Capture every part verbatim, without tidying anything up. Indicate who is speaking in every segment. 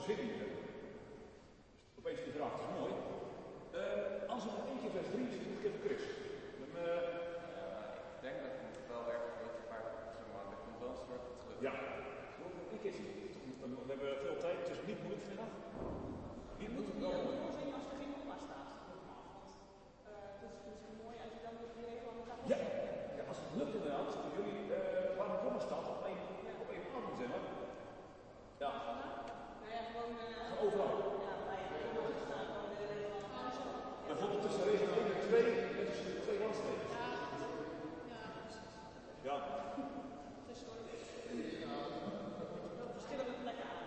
Speaker 1: beschikking hebben. Dus opeens die vraag, dat is mooi. Uh, als we nog één keer vers drie zitten, moet ik even Chris. Dan, uh,
Speaker 2: uh, ik denk dat het wel erg wordt maar er komt wel een soort terug.
Speaker 1: Ja, ik keer zien. We hebben veel tijd, het is niet moeilijk vandaag. Hier moet het wel.
Speaker 3: Als er geen opma staat, want uh, het is misschien mooi als je dan weer even aan elkaar
Speaker 1: ja. ja, als het lukt inderdaad, zullen jullie uh, waar een komma staat op één op één adem zeggen. Ja.
Speaker 3: Nou ja, gewoon. Uh,
Speaker 1: Gewoon overal.
Speaker 3: Ja, bij de staan gewoon de
Speaker 1: bijvoorbeeld tussen regel één en twee, dat is de twee landsteden. Ja.
Speaker 3: Verschillende plekken aan.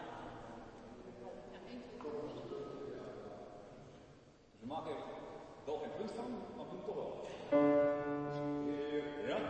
Speaker 1: Dus we maken er wel geen punt van, maar we doen het toch wel. Ja?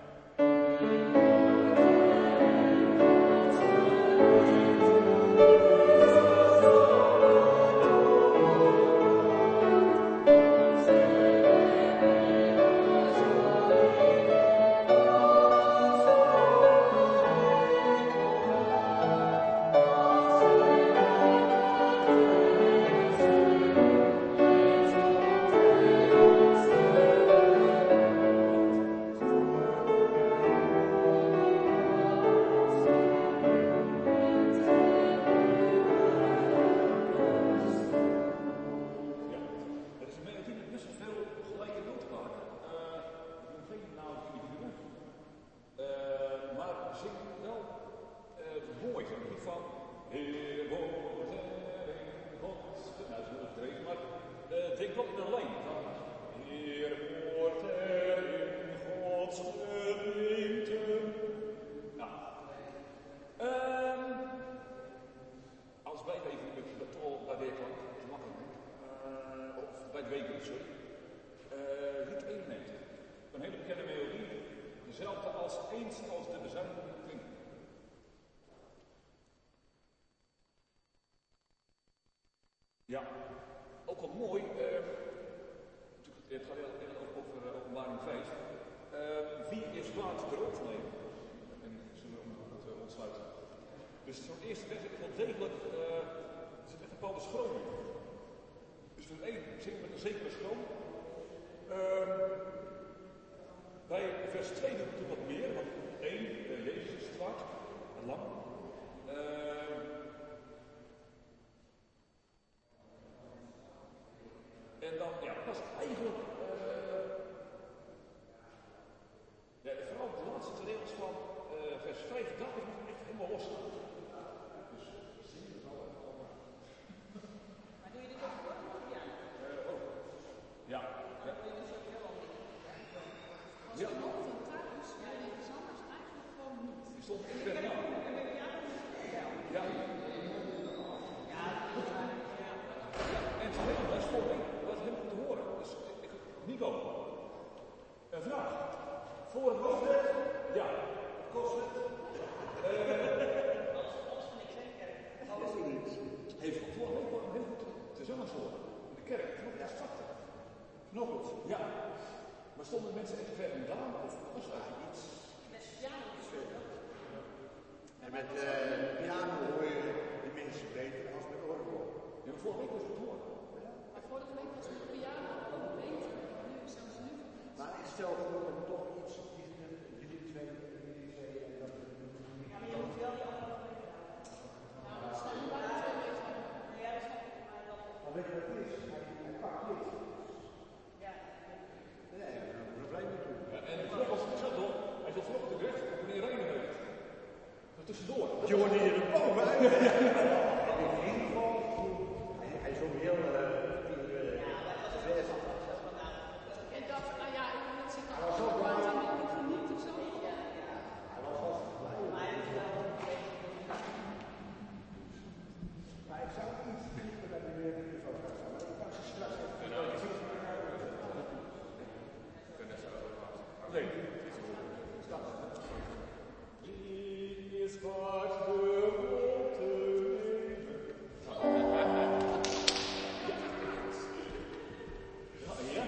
Speaker 1: Ja, ook wel mooi, uh, het gaat heel over, over uh, openbaring vijf. Uh, wie is waard de rol te nemen? En zullen we het uh, ontsluiten. Dus voor het eerste weg is wel degelijk, uh, er zit echt een bepaalde schroom in. Dus voor één zit met een zekere schroom. Uh, bij vers twee doet het wat meer, want één, uh, Jezus is zwart en lang. Uh, En dan, ja, dat is eigenlijk, uh, ja, vooral de laatste regels van uh, vers vijf, daar is het echt helemaal los. Dus, zie je het wel allemaal.
Speaker 3: Maar doe je dit ook voor of ja?
Speaker 1: Uh, oh. Ja.
Speaker 3: Dan doe je dus ook heel anders.
Speaker 4: Als je nog van thuis, wil je iets anders eigenlijk gewoon niet.
Speaker 1: Die stond echt ver na. Ja.
Speaker 3: Ja,
Speaker 1: en het tweede was voor mij. Helemaal te horen. Dus ik, Nico, een vraag. Voor een hoofdwet? Ja. Kost het?
Speaker 3: alles van niks, hè, kerk?
Speaker 1: Alles voor niks. Heeft vorige week wel heel goed te zongen gehoord. In de kerk. Nog iets zachter. Nog goed. Ja. Maar stonden mensen echt ver vandaan? Of was er eigenlijk iets?
Speaker 3: Met piano gespeeld.
Speaker 5: En met uh, piano hoor je de mensen beter als met orgel.
Speaker 1: Ja, maar vorige week was het horen.
Speaker 4: Maar vorige week was het piano ook beter. Nu, zelfs nu.
Speaker 5: Maar ik stel voor om toch iets, jullie twee, jullie twee, en dat we
Speaker 3: Ja, maar je moet wel die anderhalve meter houden.
Speaker 4: Nou, we staan nu bijna twee meter.
Speaker 3: Ja, dat snap ik, maar dat...
Speaker 5: Maar weet je wat het is? Hij, hij pakt dit.
Speaker 3: Ja.
Speaker 5: Nee, daar hebben we een probleem mee toe.
Speaker 1: Ja, en vlog als het zo door, hij zal vlog terecht op meneer Reijnen. Dat tussendoor.
Speaker 5: Je hoort hier de boven uit. In ieder geval, hij, hij is ook heel... Uh,
Speaker 4: En dat, nou ja, ik moet zeggen,
Speaker 5: hij was
Speaker 4: als
Speaker 5: ook
Speaker 4: je
Speaker 5: blij.
Speaker 4: wat dan niet geniet of zo.
Speaker 5: Hij was vast blij.
Speaker 3: Maar hij is wel een beetje...
Speaker 5: Maar ik zou iets denken dat hij weer in de foto gaat staan. Maar ik kan ze straks even...
Speaker 2: Kunnen ze ook wel.
Speaker 1: Nee. Wie is waard de rol te nemen? Ja.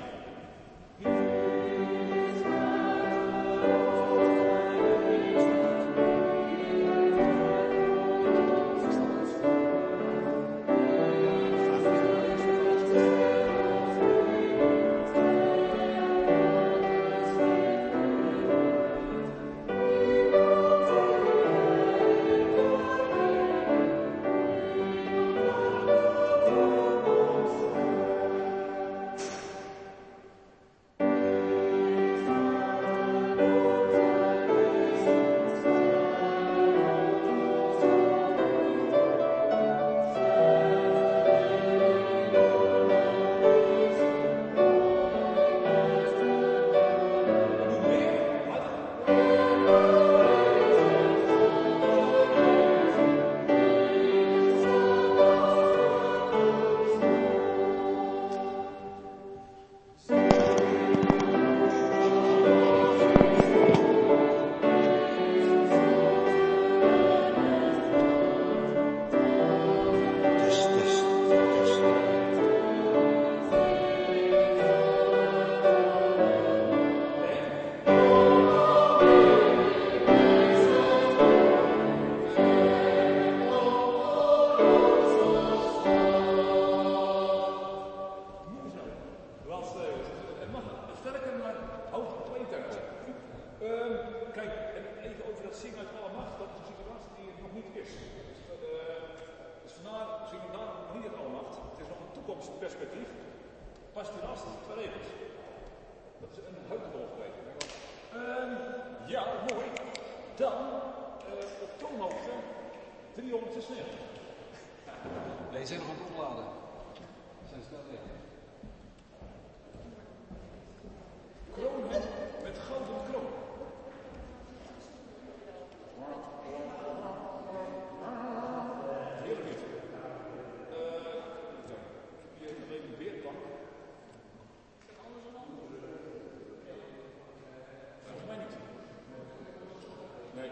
Speaker 1: zingen uit alle macht, dat is een situatie die er nog niet is. Dus, uh, dus vandaar zingen we daarom nog niet uit alle macht. Het is nog een toekomstperspectief. Pastoraat, twee regels. Dat is een huidige um, Ja, mooi. Dan uh, op toonhoogte driehonderdzesennegentig.
Speaker 6: Nee, ze zijn nog aan het opladen. Zijn ze snel weg.
Speaker 1: Kroon met, met gouden kroon. Heerlijk niet. Uh, ja, hier even een weerplank. Volgens mij niet. Nee.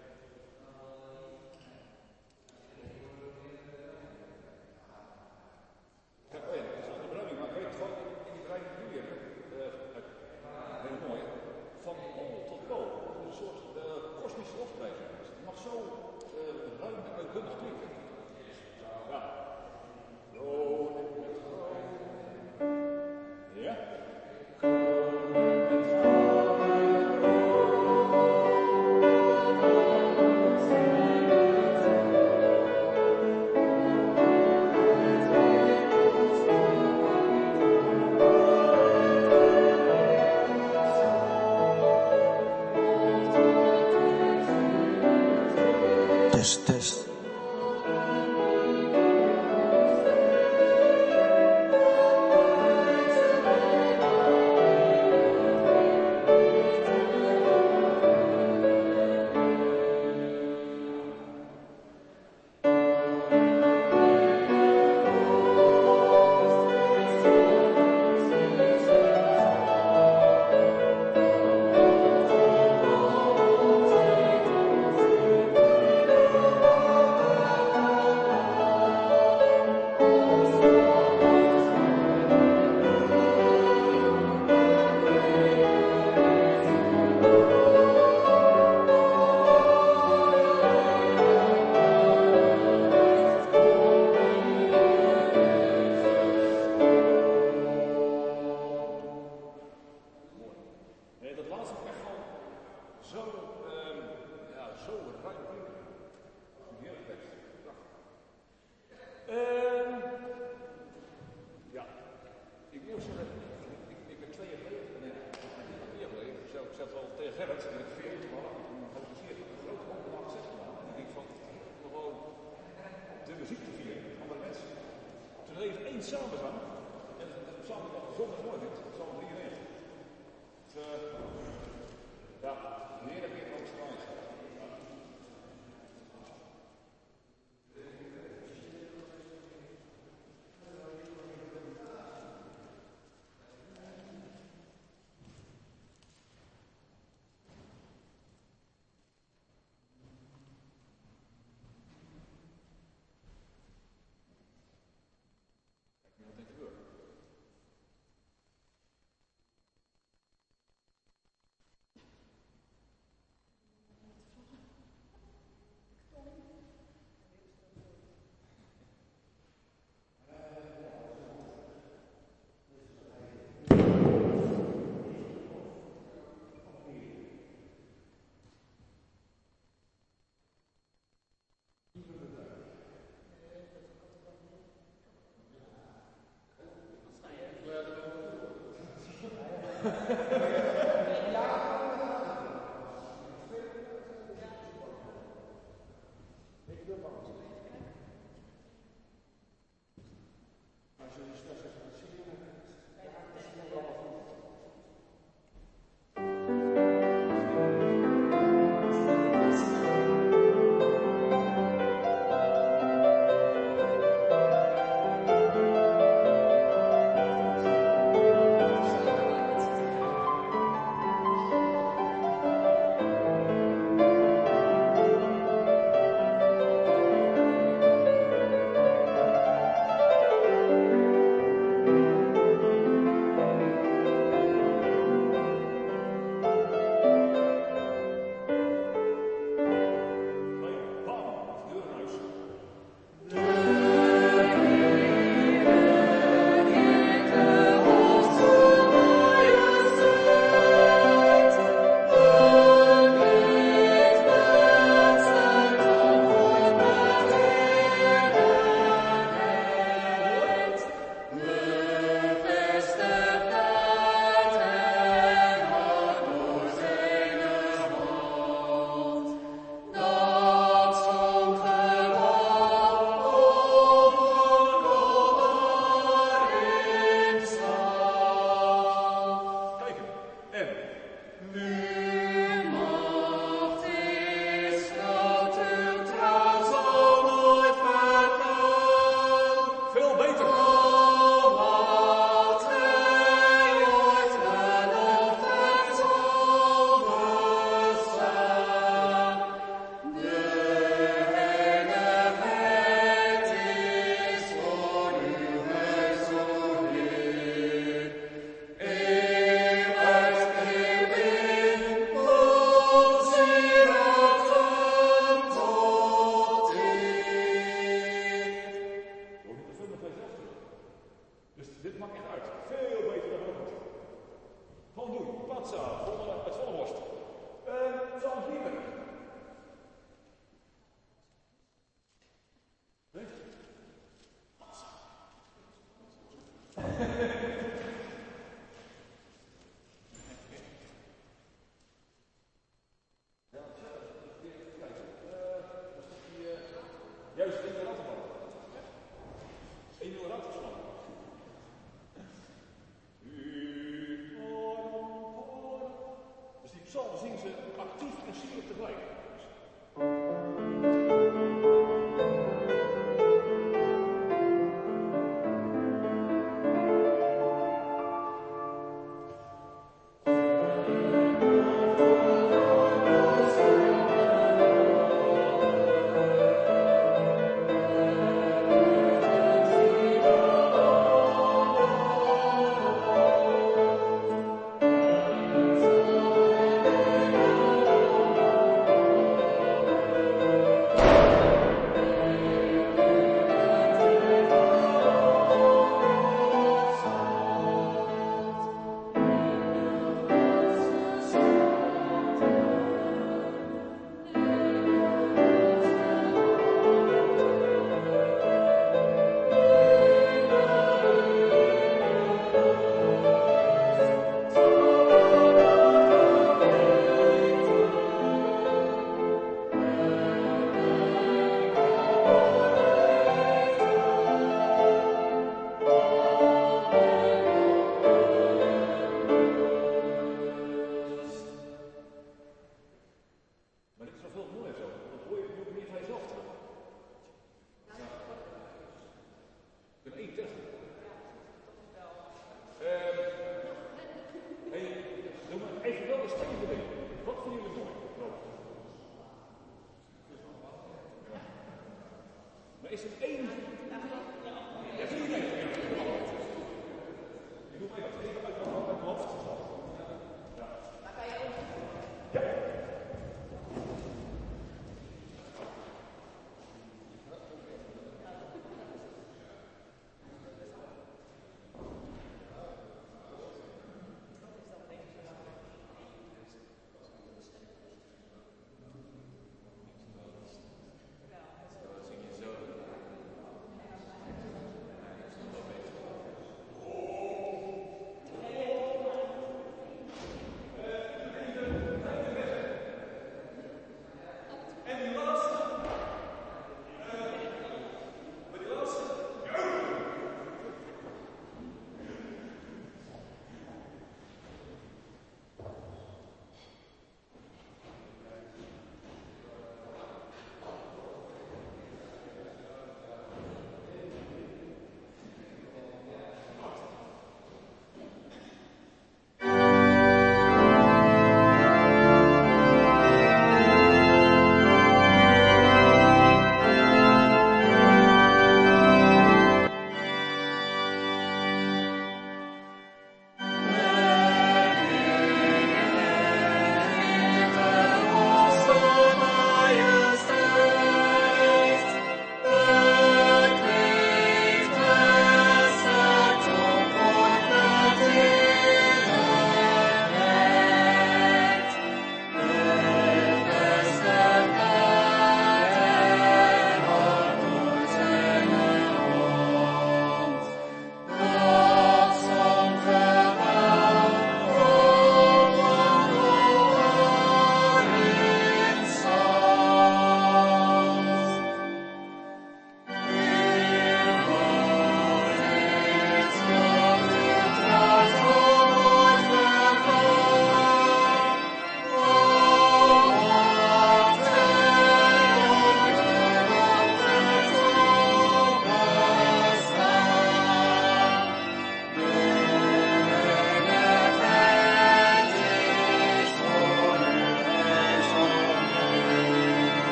Speaker 1: Kijk, oh ja, dat is een andere bedoeling, maar ik weet gewoon in die bereiding die jullie hebben, uh, heel mooi, van honderd tot bo, een soort uh, kosmische lofprijzing. Dus het mag zo uh, ruim en uitbundig klinken. Ja. Kroon met goud. Ja.
Speaker 7: Test, test.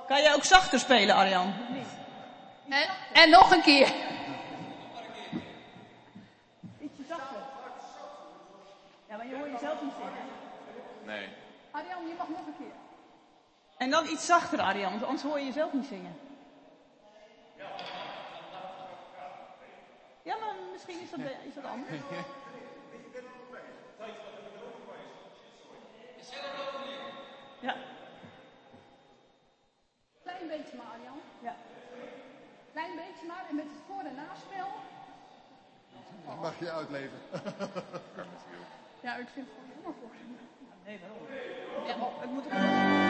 Speaker 3: Kan jij ook zachter spelen, Arjan?
Speaker 4: En, en nog een keer.
Speaker 3: Ietsje zachter. Ja, maar je hoort jezelf niet zingen.
Speaker 2: Nee.
Speaker 4: Arjan, je mag nog een keer.
Speaker 3: En dan iets zachter, Arjan, want anders hoor je jezelf niet zingen. Ja, maar misschien is dat, is dat anders. Ja.
Speaker 4: Klein beetje maar, Arjan.
Speaker 3: Ja.
Speaker 4: Klein beetje maar. En met het voor- en naspel.
Speaker 7: Dat mag je uitleven.
Speaker 4: Ja, ik vind het gewoon helemaal voor.
Speaker 3: Nee, waarom?
Speaker 4: Ja,
Speaker 3: Oh, het moet ook...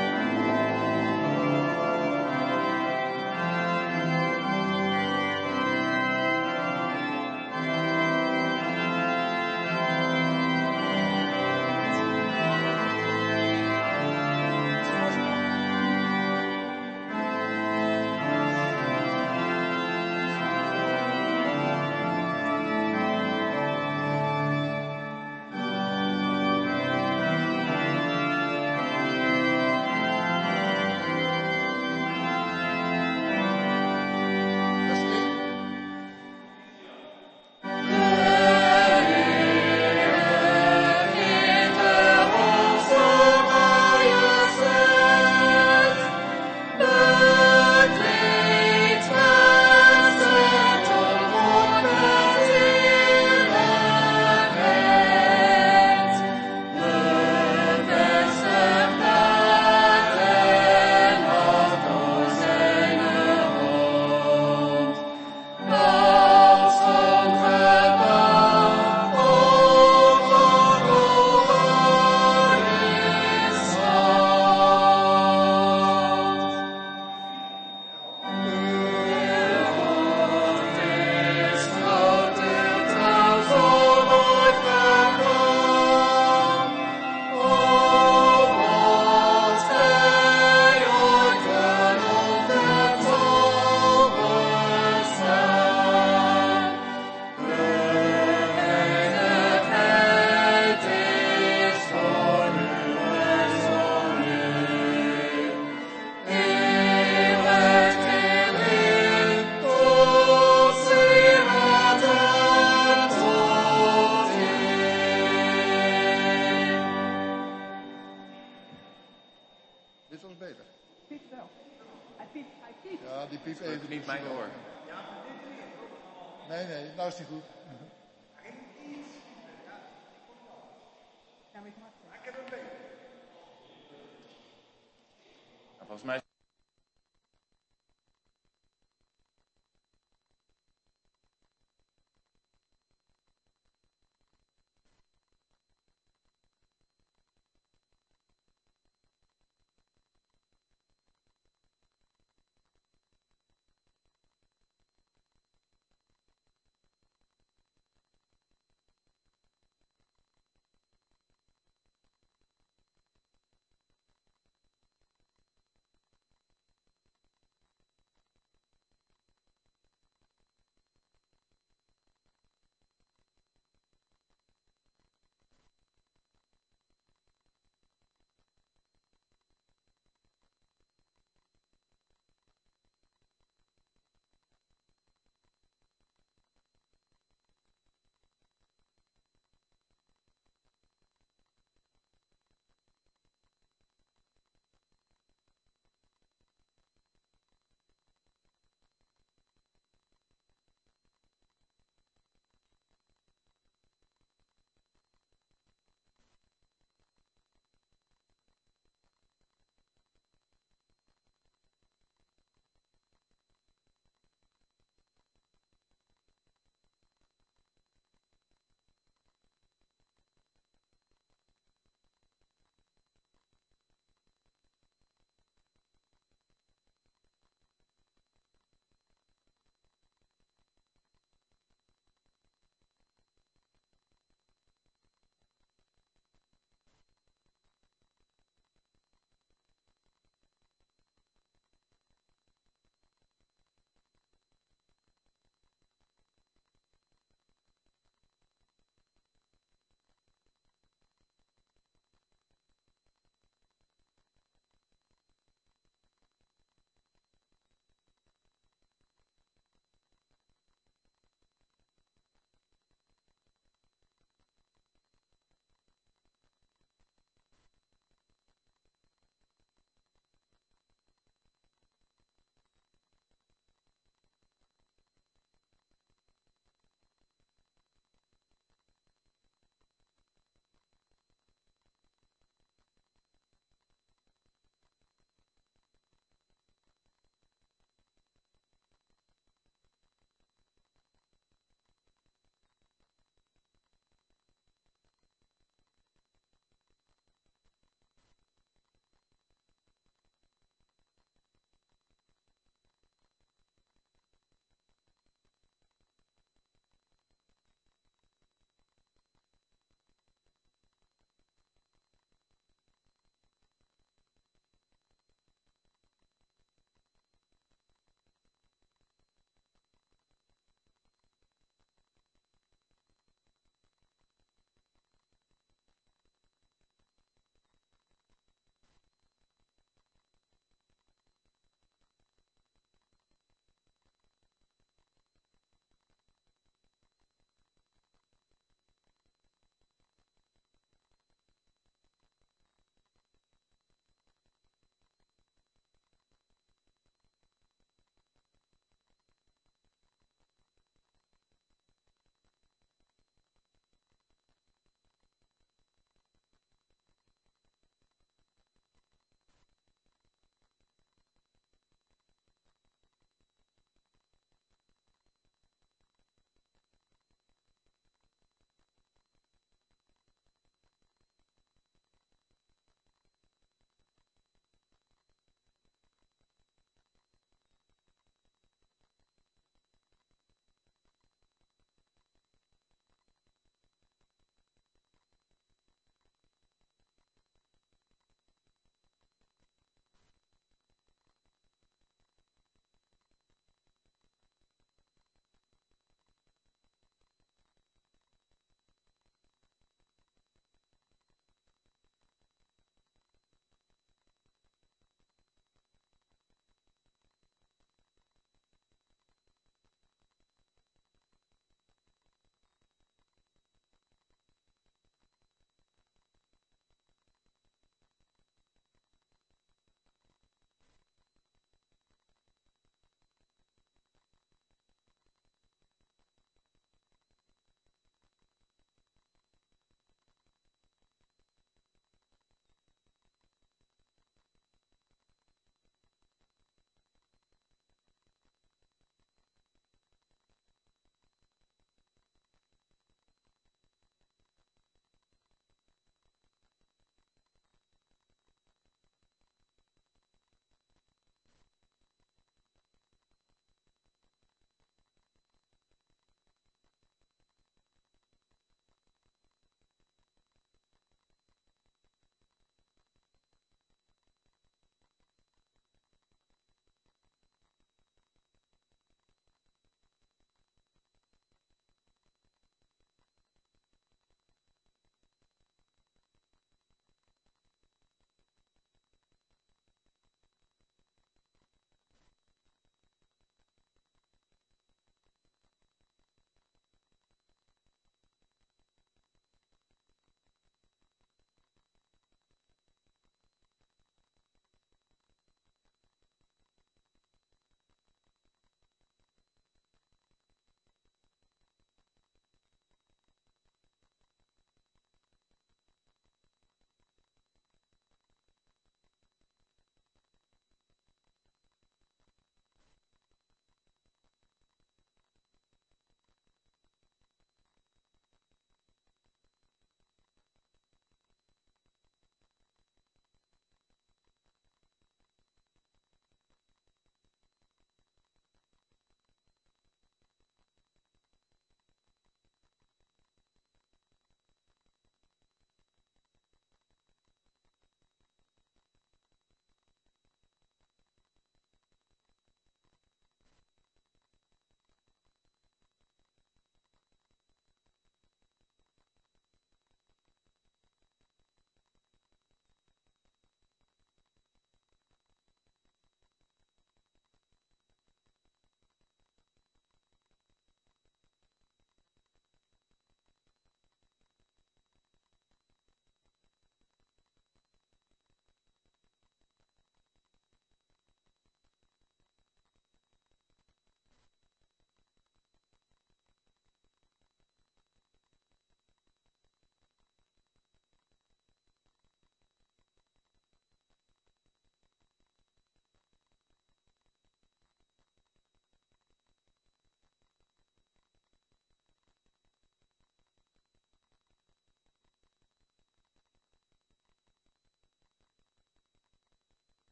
Speaker 7: Nee, nee, nou is die goed.
Speaker 2: Volgens mij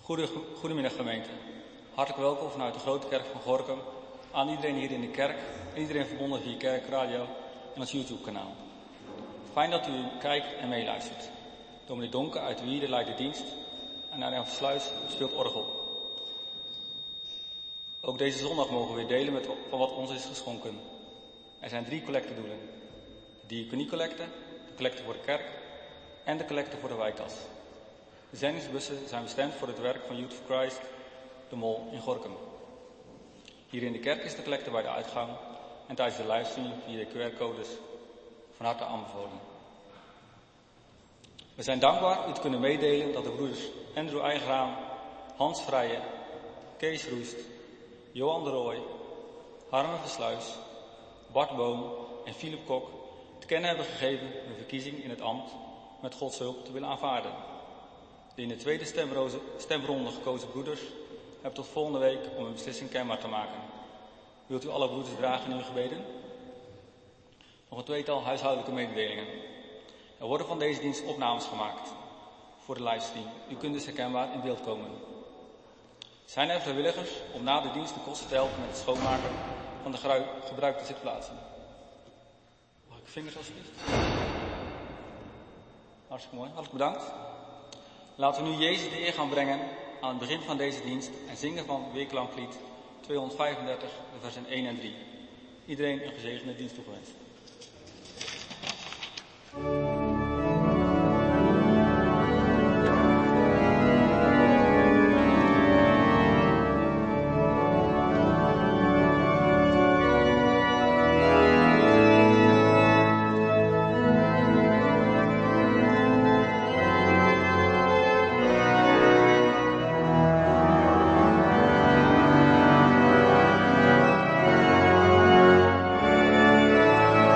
Speaker 8: Goede, goedemiddag gemeente. Hartelijk welkom vanuit de Grote Kerk van Gorinchem aan iedereen hier in de kerk en iedereen verbonden via Kerkradio en ons YouTube kanaal. Fijn dat u kijkt en meeluistert. Dominee Donker uit Wierde leidt de dienst en Arjan Sluis speelt orgel. Ook deze zondag mogen we weer delen met van wat ons is geschonken. Er zijn drie collectedoelen. De diaconiecollecte, de collecte voor de kerk en de collecte voor de wijktas. De zendingsbussen zijn bestemd voor het werk van Youth for Christ, de Mol in Gorinchem. Hier in de kerk is de collecte bij de uitgang en tijdens de livestream via de Q R-codes van harte aanbevolen. We zijn dankbaar u te kunnen meedelen dat de broeders Andrew Eigenraam, Hans Vrijen, Kees Roest, Johan de Rooij, Harme Versluis, Bart Boom en Philip Kok te kennen hebben gegeven de verkiezing in het ambt met Gods hulp te willen aanvaarden. De in de tweede stemronde gekozen broeders hebben tot volgende week om een beslissing kenbaar te maken. Wilt u alle broeders dragen in uw gebeden? Nog een tweetal huishoudelijke mededelingen. Er worden van deze dienst opnames gemaakt voor de livestream. U kunt dus herkenbaar in beeld komen. Zijn er vrijwilligers om na de dienst de kosten te helpen met het schoonmaken van de gebruikte zitplaatsen? Mag ik vingers alsjeblieft? Hartstikke mooi, hartelijk bedankt. Laten we nu Jezus de eer gaan brengen aan het begin van deze dienst en zingen van Weerklanklied tweehonderdvijfendertig, de versen één en drie. Iedereen een gezegende dienst toegewenst.
Speaker 9: Thank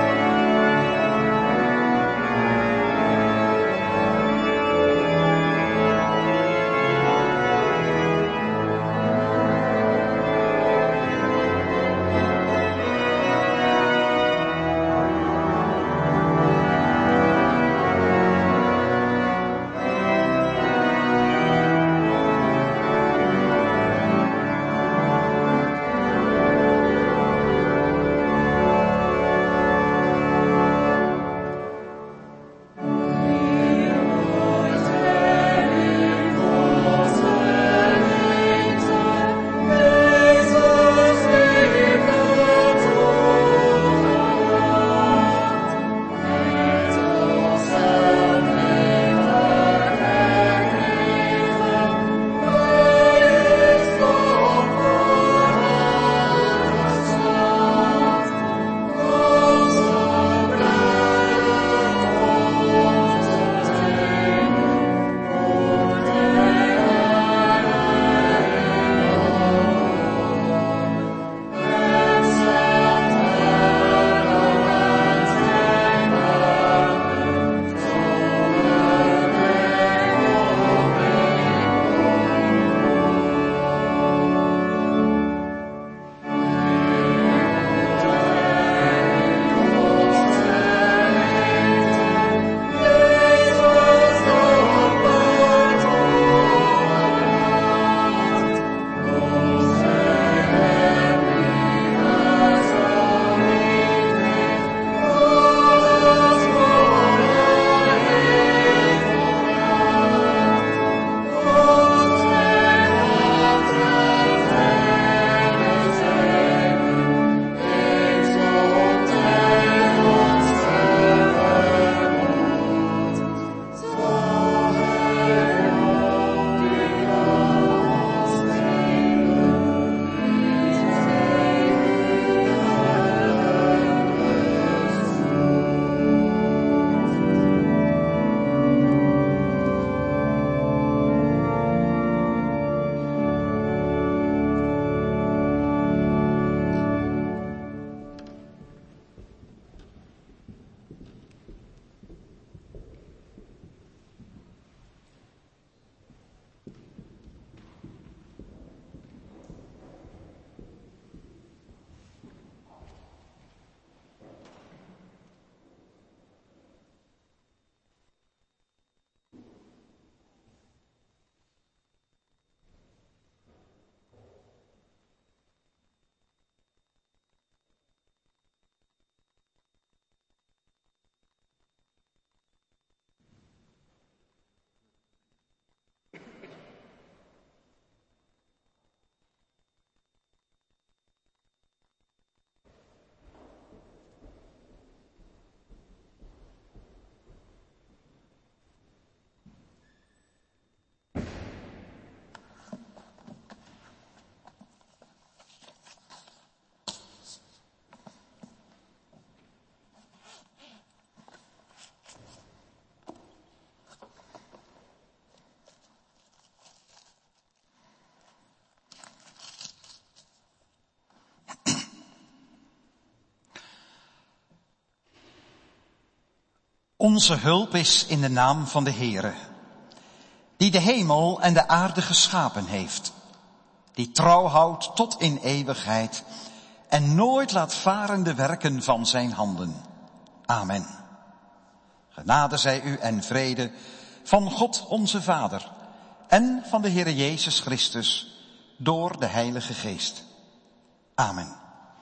Speaker 9: Onze hulp is in de naam van de Heere, die de hemel en de aarde geschapen heeft, die trouw houdt tot in eeuwigheid en nooit laat varen de werken van zijn handen. Amen. Genade zij u en vrede van God onze Vader en van de Heere Jezus Christus door de Heilige Geest. Amen.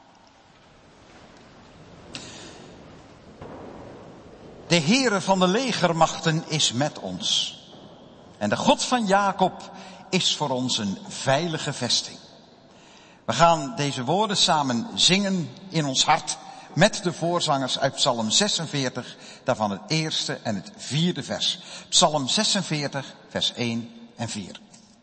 Speaker 9: De Heere van de legermachten is met ons. En de God van Jacob is voor ons een veilige vesting. We gaan deze woorden samen zingen in ons hart met de voorzangers uit Psalm zesenveertig, daarvan het eerste en het vierde vers. Psalm zesenveertig, vers één en vier.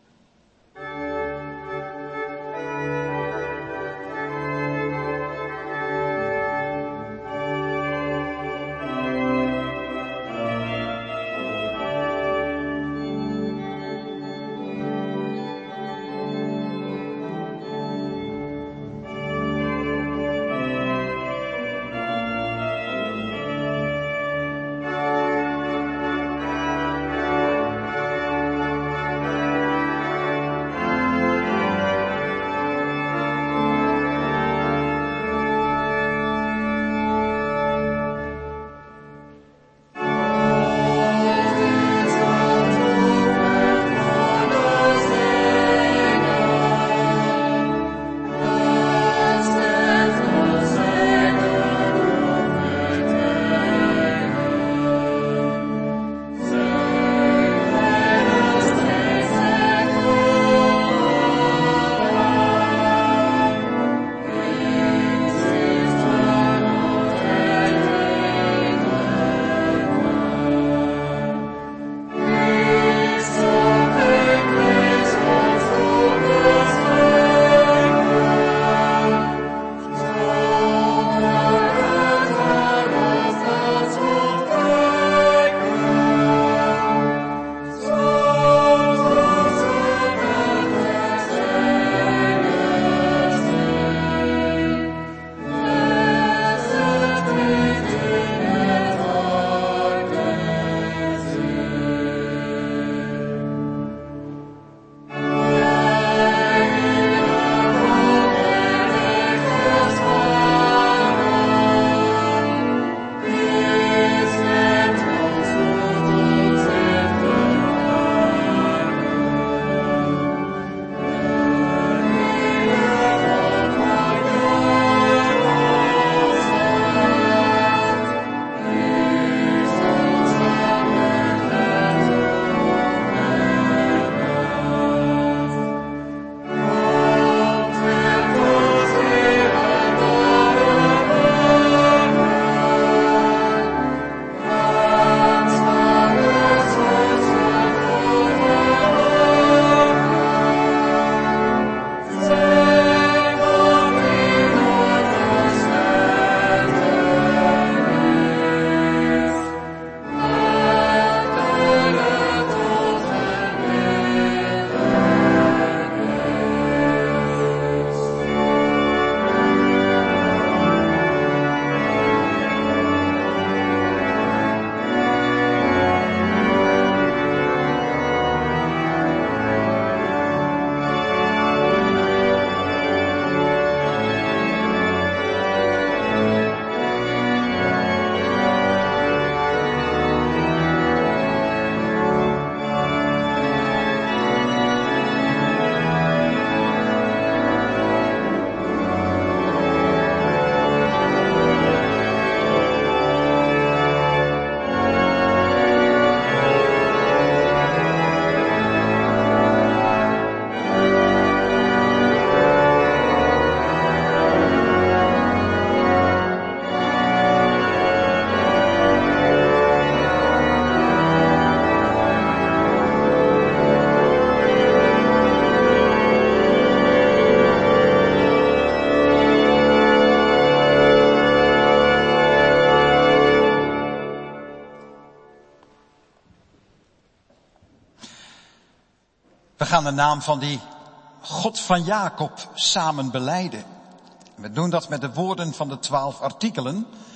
Speaker 9: We gaan de naam van die God van Jacob samen belijden. We doen dat met de woorden van de twaalf artikelen.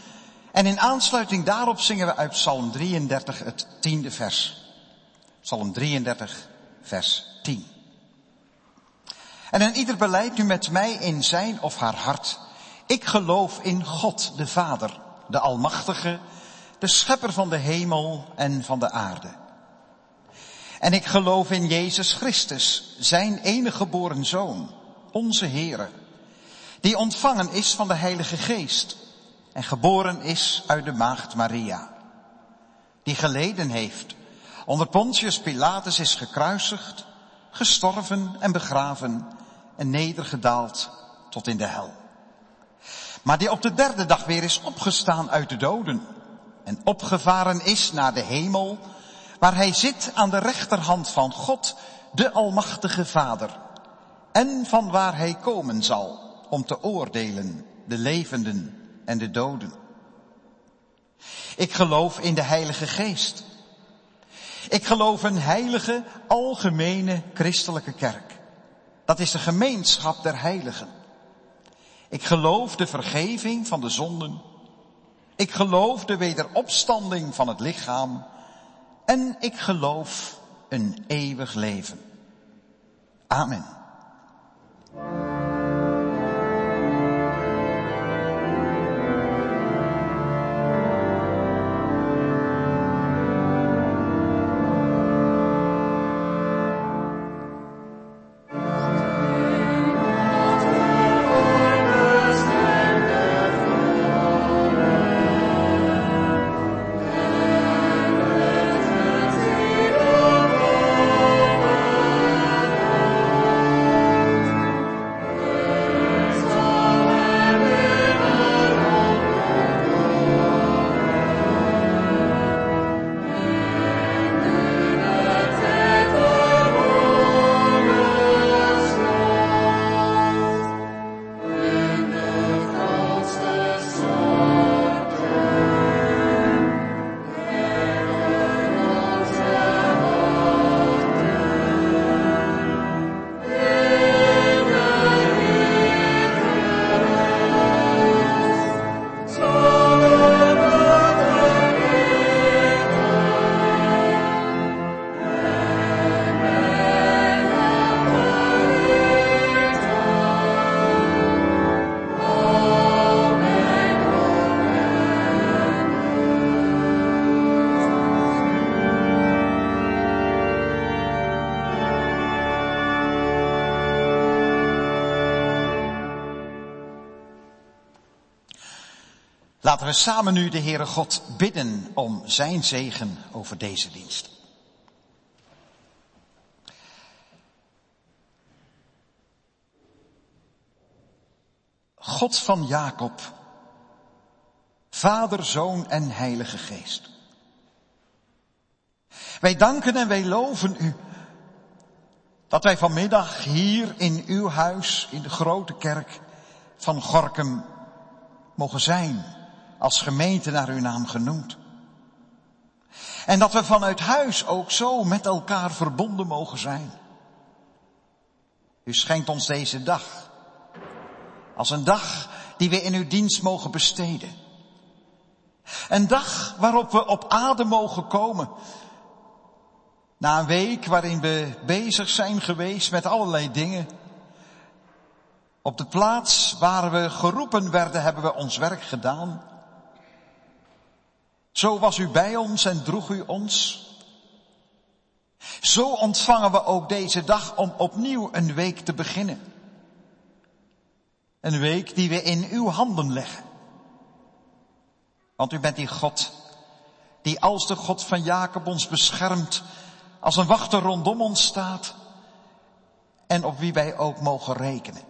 Speaker 9: En in aansluiting daarop zingen we uit Psalm drieëndertig het tiende vers. Psalm drieëndertig, vers tien. En een ieder belijdt nu met mij in zijn of haar hart: ik geloof in God, de Vader, de Almachtige, de Schepper van de hemel en van de aarde. En ik geloof in Jezus Christus, zijn enige geboren Zoon, onze Heere, die ontvangen is van de Heilige Geest en geboren is uit de maagd Maria, die geleden heeft, onder Pontius Pilatus is gekruisigd, gestorven en begraven en nedergedaald tot in de hel. Maar die op de derde dag weer is opgestaan uit de doden en opgevaren is naar de hemel, waar hij zit aan de rechterhand van God, de Almachtige Vader, en van waar hij komen zal om te oordelen de levenden en de doden. Ik geloof in de Heilige Geest. Ik geloof een heilige, algemene christelijke kerk. Dat is de gemeenschap der heiligen. Ik geloof de vergeving van de zonden. Ik geloof de wederopstanding van het lichaam. En ik geloof een eeuwig leven. Amen. Laten we samen nu de Heere God bidden om zijn zegen over deze dienst. God van Jacob, Vader, Zoon en Heilige Geest. Wij danken en wij loven u dat wij vanmiddag hier in uw huis, in de grote kerk van Gorinchem, mogen zijn als gemeente naar uw naam genoemd. En dat we vanuit huis ook zo met elkaar verbonden mogen zijn. U schenkt ons deze dag als een dag die we in uw dienst mogen besteden. Een dag waarop we op aarde mogen komen. Na een week waarin we bezig zijn geweest met allerlei dingen. Op de plaats waar we geroepen werden, hebben we ons werk gedaan. Zo was u bij ons en droeg u ons. Zo ontvangen we ook deze dag om opnieuw een week te beginnen. Een week die we in uw handen leggen. Want u bent die God, die als de God van Jacob ons beschermt, als een wachter rondom ons staat en op wie wij ook mogen rekenen.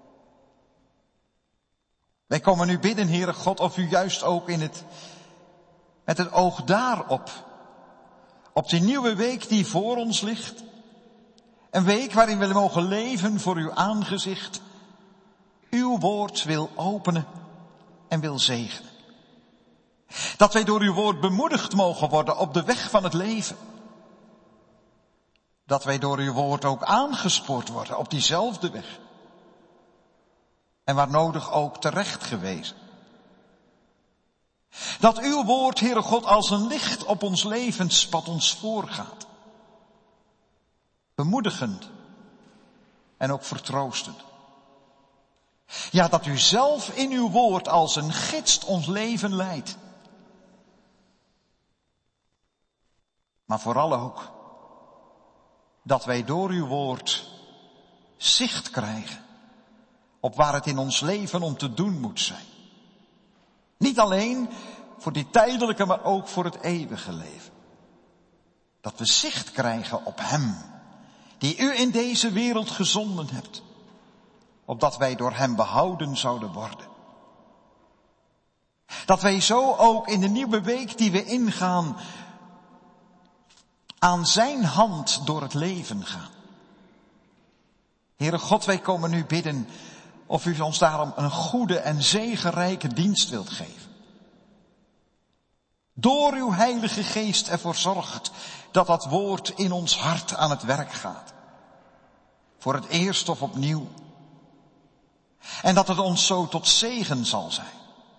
Speaker 9: Wij komen u bidden, Heere God, of u juist ook in het, met het oog daarop, op die nieuwe week die voor ons ligt, een week waarin we mogen leven voor uw aangezicht, uw woord wil openen en wil zegenen. Dat wij door uw woord bemoedigd mogen worden op de weg van het leven. Dat wij door uw woord ook aangespoord worden op diezelfde weg. En waar nodig ook terecht gewezen. Dat uw woord, Heere God, als een licht op ons levenspad ons voorgaat. Bemoedigend en ook vertroostend. Ja, dat u zelf in uw woord als een gids ons leven leidt. Maar vooral ook dat wij door uw woord zicht krijgen op waar het in ons leven om te doen moet zijn. Niet alleen voor dit tijdelijke, maar ook voor het eeuwige leven. Dat we zicht krijgen op Hem, die u in deze wereld gezonden hebt, opdat wij door Hem behouden zouden worden. Dat wij zo ook in de nieuwe week die we ingaan, aan zijn hand door het leven gaan. Heere God, wij komen nu bidden of u ons daarom een goede en zegenrijke dienst wilt geven. Door uw Heilige Geest ervoor zorgt dat dat woord in ons hart aan het werk gaat. Voor het eerst of opnieuw. En dat het ons zo tot zegen zal zijn.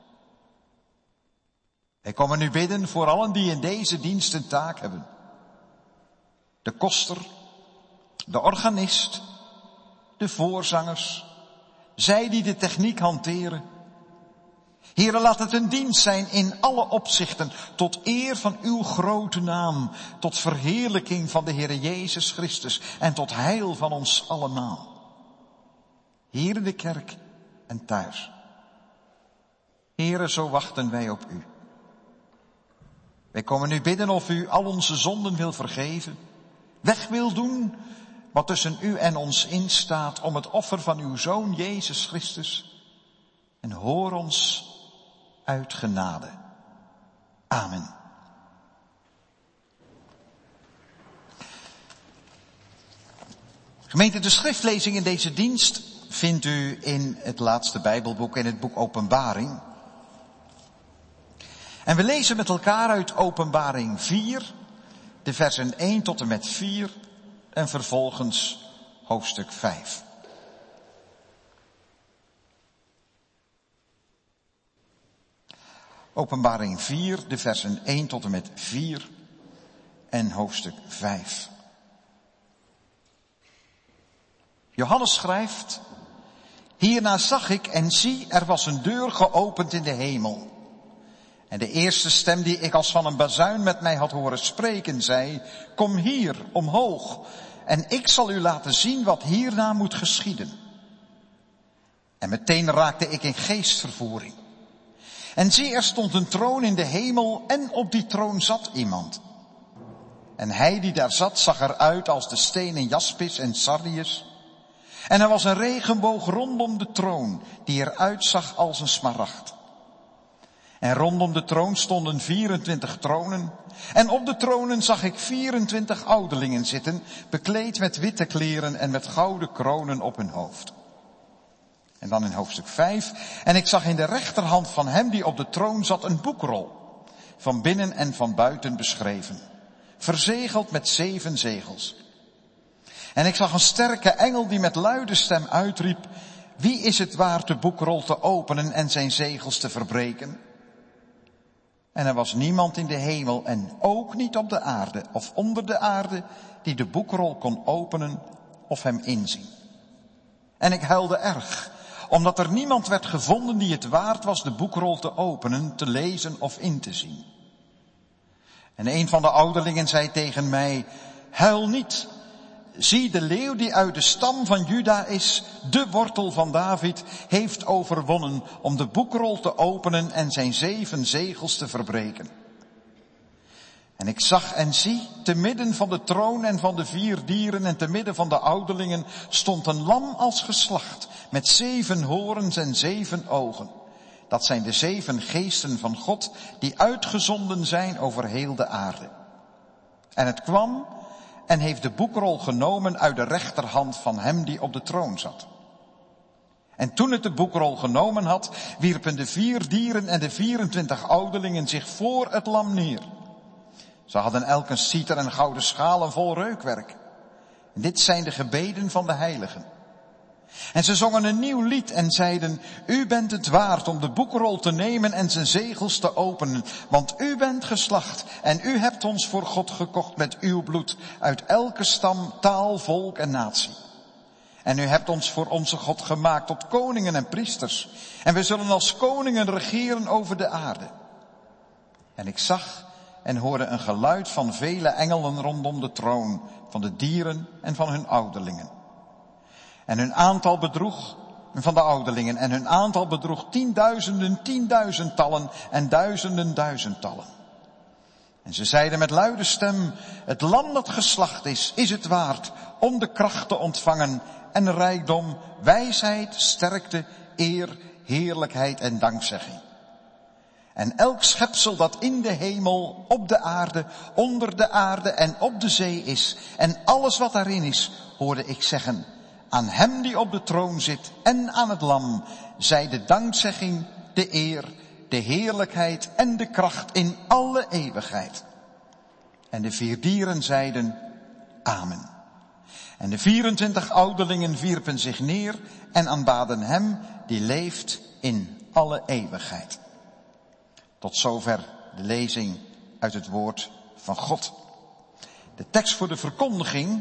Speaker 9: Wij komen nu bidden voor allen die in deze dienst een taak hebben. De koster, de organist, de voorzangers, zij die de techniek hanteren. Heere, laat het een dienst zijn in alle opzichten, tot eer van uw grote naam, tot verheerlijking van de Heere Jezus Christus en tot heil van ons allemaal. Hier in de kerk en thuis. Heere, zo wachten wij op u. Wij komen nu bidden of u al onze zonden wil vergeven, weg wil doen wat tussen u en ons instaat om het offer van uw Zoon Jezus Christus. En hoor ons uit genade. Amen. Gemeente, de schriftlezing in deze dienst vindt u in het laatste Bijbelboek, in het boek Openbaring. En we lezen met elkaar uit Openbaring vier, de versen één tot en met vier en vervolgens hoofdstuk vijf. Openbaring vier, de versen één tot en met vier en hoofdstuk vijf. Johannes schrijft: hierna zag ik en zie, er was een deur geopend in de hemel. En de eerste stem die ik als van een bazuin met mij had horen spreken, zei: kom hier, omhoog, en ik zal u laten zien wat hierna moet geschieden. En meteen raakte ik in geestvervoering. En zie, er stond een troon in de hemel en op die troon zat iemand. En hij die daar zat zag eruit als de stenen jaspis en sardius. En er was een regenboog rondom de troon, die eruit zag als een smaragd. En rondom de troon stonden vierentwintig tronen. En op de tronen zag ik vierentwintig ouderlingen zitten, bekleed met witte kleren en met gouden kronen op hun hoofd. En dan in hoofdstuk vijf. En ik zag in de rechterhand van hem die op de troon zat een boekrol, van binnen en van buiten beschreven, verzegeld met zeven zegels. En ik zag een sterke engel die met luide stem uitriep: wie is het waard de boekrol te openen en zijn zegels te verbreken? En er was niemand in de hemel en ook niet op de aarde of onder de aarde die de boekrol kon openen of hem inzien. En ik huilde erg, omdat er niemand werd gevonden die het waard was de boekrol te openen, te lezen of in te zien. En een van de ouderlingen zei tegen mij: huil niet. Zie, de leeuw die uit de stam van Juda is, de wortel van David, heeft overwonnen om de boekrol te openen en zijn zeven zegels te verbreken. En ik zag en zie, te midden van de troon en van de vier dieren en te midden van de ouderlingen stond een lam als geslacht, met zeven horens en zeven ogen. Dat zijn de zeven geesten van God die uitgezonden zijn over heel de aarde. En het kwam en heeft de boekrol genomen uit de rechterhand van hem die op de troon zat. En toen het de boekrol genomen had, wierpen de vier dieren en de vierentwintig ouderlingen zich voor het lam neer. Ze hadden elk een citer en gouden schalen vol reukwerk. En dit zijn de gebeden van de heiligen. En ze zongen een nieuw lied en zeiden, u bent het waard om de boekrol te nemen en zijn zegels te openen. Want u bent geslacht en u hebt ons voor God gekocht met uw bloed uit elke stam, taal, volk en natie. En u hebt ons voor onze God gemaakt tot koningen en priesters. En we zullen als koningen regeren over de aarde. En ik zag en hoorde een geluid van vele engelen rondom de troon, van de dieren en van hun ouderlingen. En hun aantal bedroeg, van de ouderlingen, en hun aantal bedroeg tienduizenden, tienduizendtallen en duizenden, duizendtallen. En ze zeiden met luide stem, het lam dat geslacht is, is het waard om de kracht te ontvangen en rijkdom, wijsheid, sterkte, eer, heerlijkheid en dankzegging. En elk schepsel dat in de hemel, op de aarde, onder de aarde en op de zee is, en alles wat daarin is, hoorde ik zeggen, aan hem die op de troon zit en aan het lam, zij de dankzegging, de eer, de heerlijkheid en de kracht in alle eeuwigheid. En de vier dieren zeiden, amen. En de vierentwintig ouderlingen wierpen zich neer en aanbaden hem die leeft in alle eeuwigheid. Tot zover de lezing uit het woord van God. De tekst voor de verkondiging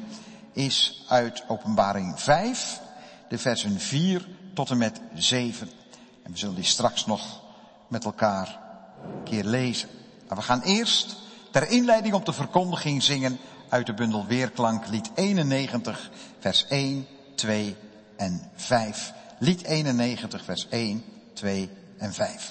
Speaker 9: is uit Openbaring vijf, de versen vier tot en met zeven. En we zullen die straks nog met elkaar een keer lezen. Maar we gaan eerst ter inleiding op de verkondiging zingen uit de bundel Weerklank, lied eenennegentig, vers één, twee en vijf. Lied eenennegentig, vers één, twee en vijf.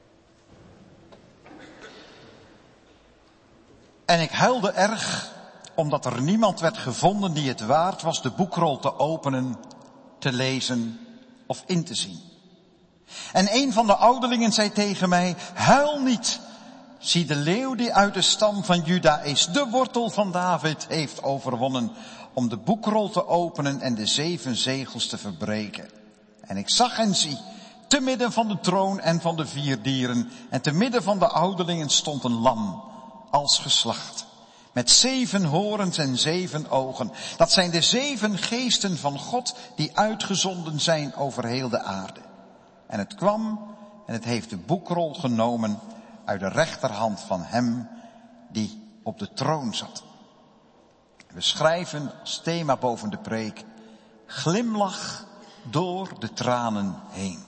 Speaker 9: En ik huilde erg omdat er niemand werd gevonden die het waard was de boekrol te openen, te lezen of in te zien. En een van de ouderlingen zei tegen mij, huil niet. Zie, de leeuw die uit de stam van Juda is, de wortel van David, heeft overwonnen om de boekrol te openen en de zeven zegels te verbreken. En ik zag en zie, te midden van de troon en van de vier dieren en te midden van de ouderlingen stond een lam, als geslacht, met zeven horens en zeven ogen. Dat zijn de zeven geesten van God die uitgezonden zijn over heel de aarde. En het kwam en het heeft de boekrol genomen uit de rechterhand van hem die op de troon zat. We schrijven als thema boven de preek, glimlach door de tranen heen.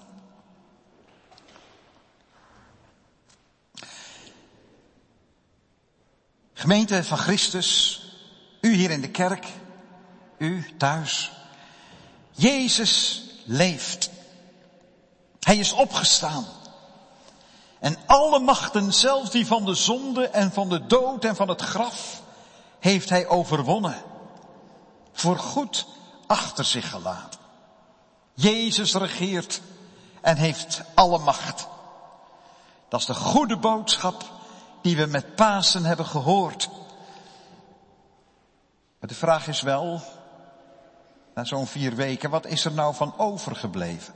Speaker 9: Gemeente van Christus, u hier in de kerk, u thuis. Jezus leeft. Hij is opgestaan. En alle machten, zelfs die van de zonde en van de dood en van het graf, heeft hij overwonnen. Voor goed achter zich gelaten. Jezus regeert en heeft alle macht. Dat is de goede boodschap die we met Pasen hebben gehoord. Maar de vraag is wel, na zo'n vier weken, wat is er nou van overgebleven?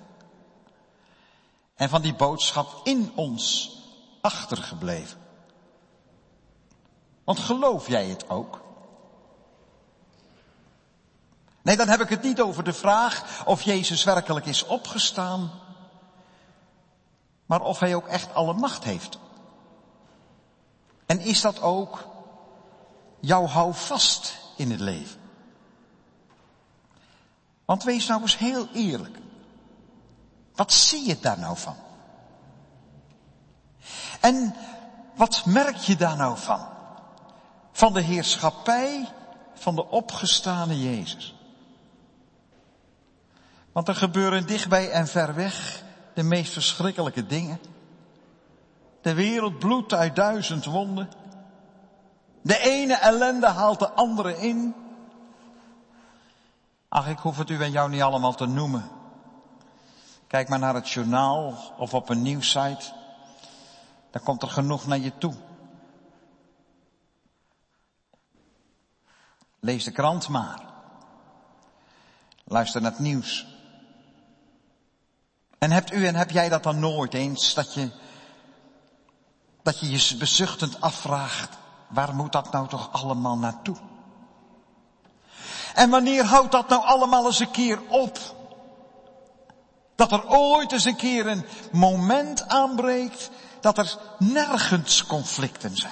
Speaker 9: En van die boodschap in ons achtergebleven? Want geloof jij het ook? Nee, dan heb ik het niet over de vraag of Jezus werkelijk is opgestaan, maar of hij ook echt alle macht heeft. En is dat ook jouw houvast in het leven? Want wees nou eens heel eerlijk. Wat zie je daar nou van? En wat merk je daar nou van? Van de heerschappij van de opgestane Jezus. Want er gebeuren dichtbij en ver weg de meest verschrikkelijke dingen. De wereld bloedt uit duizend wonden. De ene ellende haalt de andere in. Ach, ik hoef het u en jou niet allemaal te noemen. Kijk maar naar het journaal of op een nieuwssite. Dan komt er genoeg naar je toe. Lees de krant maar. Luister naar het nieuws. En hebt u en heb jij dat dan nooit eens, dat je, dat je je bezuchtend afvraagt, waar moet dat nou toch allemaal naartoe? En wanneer houdt dat nou allemaal eens een keer op? Dat er ooit eens een keer een moment aanbreekt dat er nergens conflicten zijn.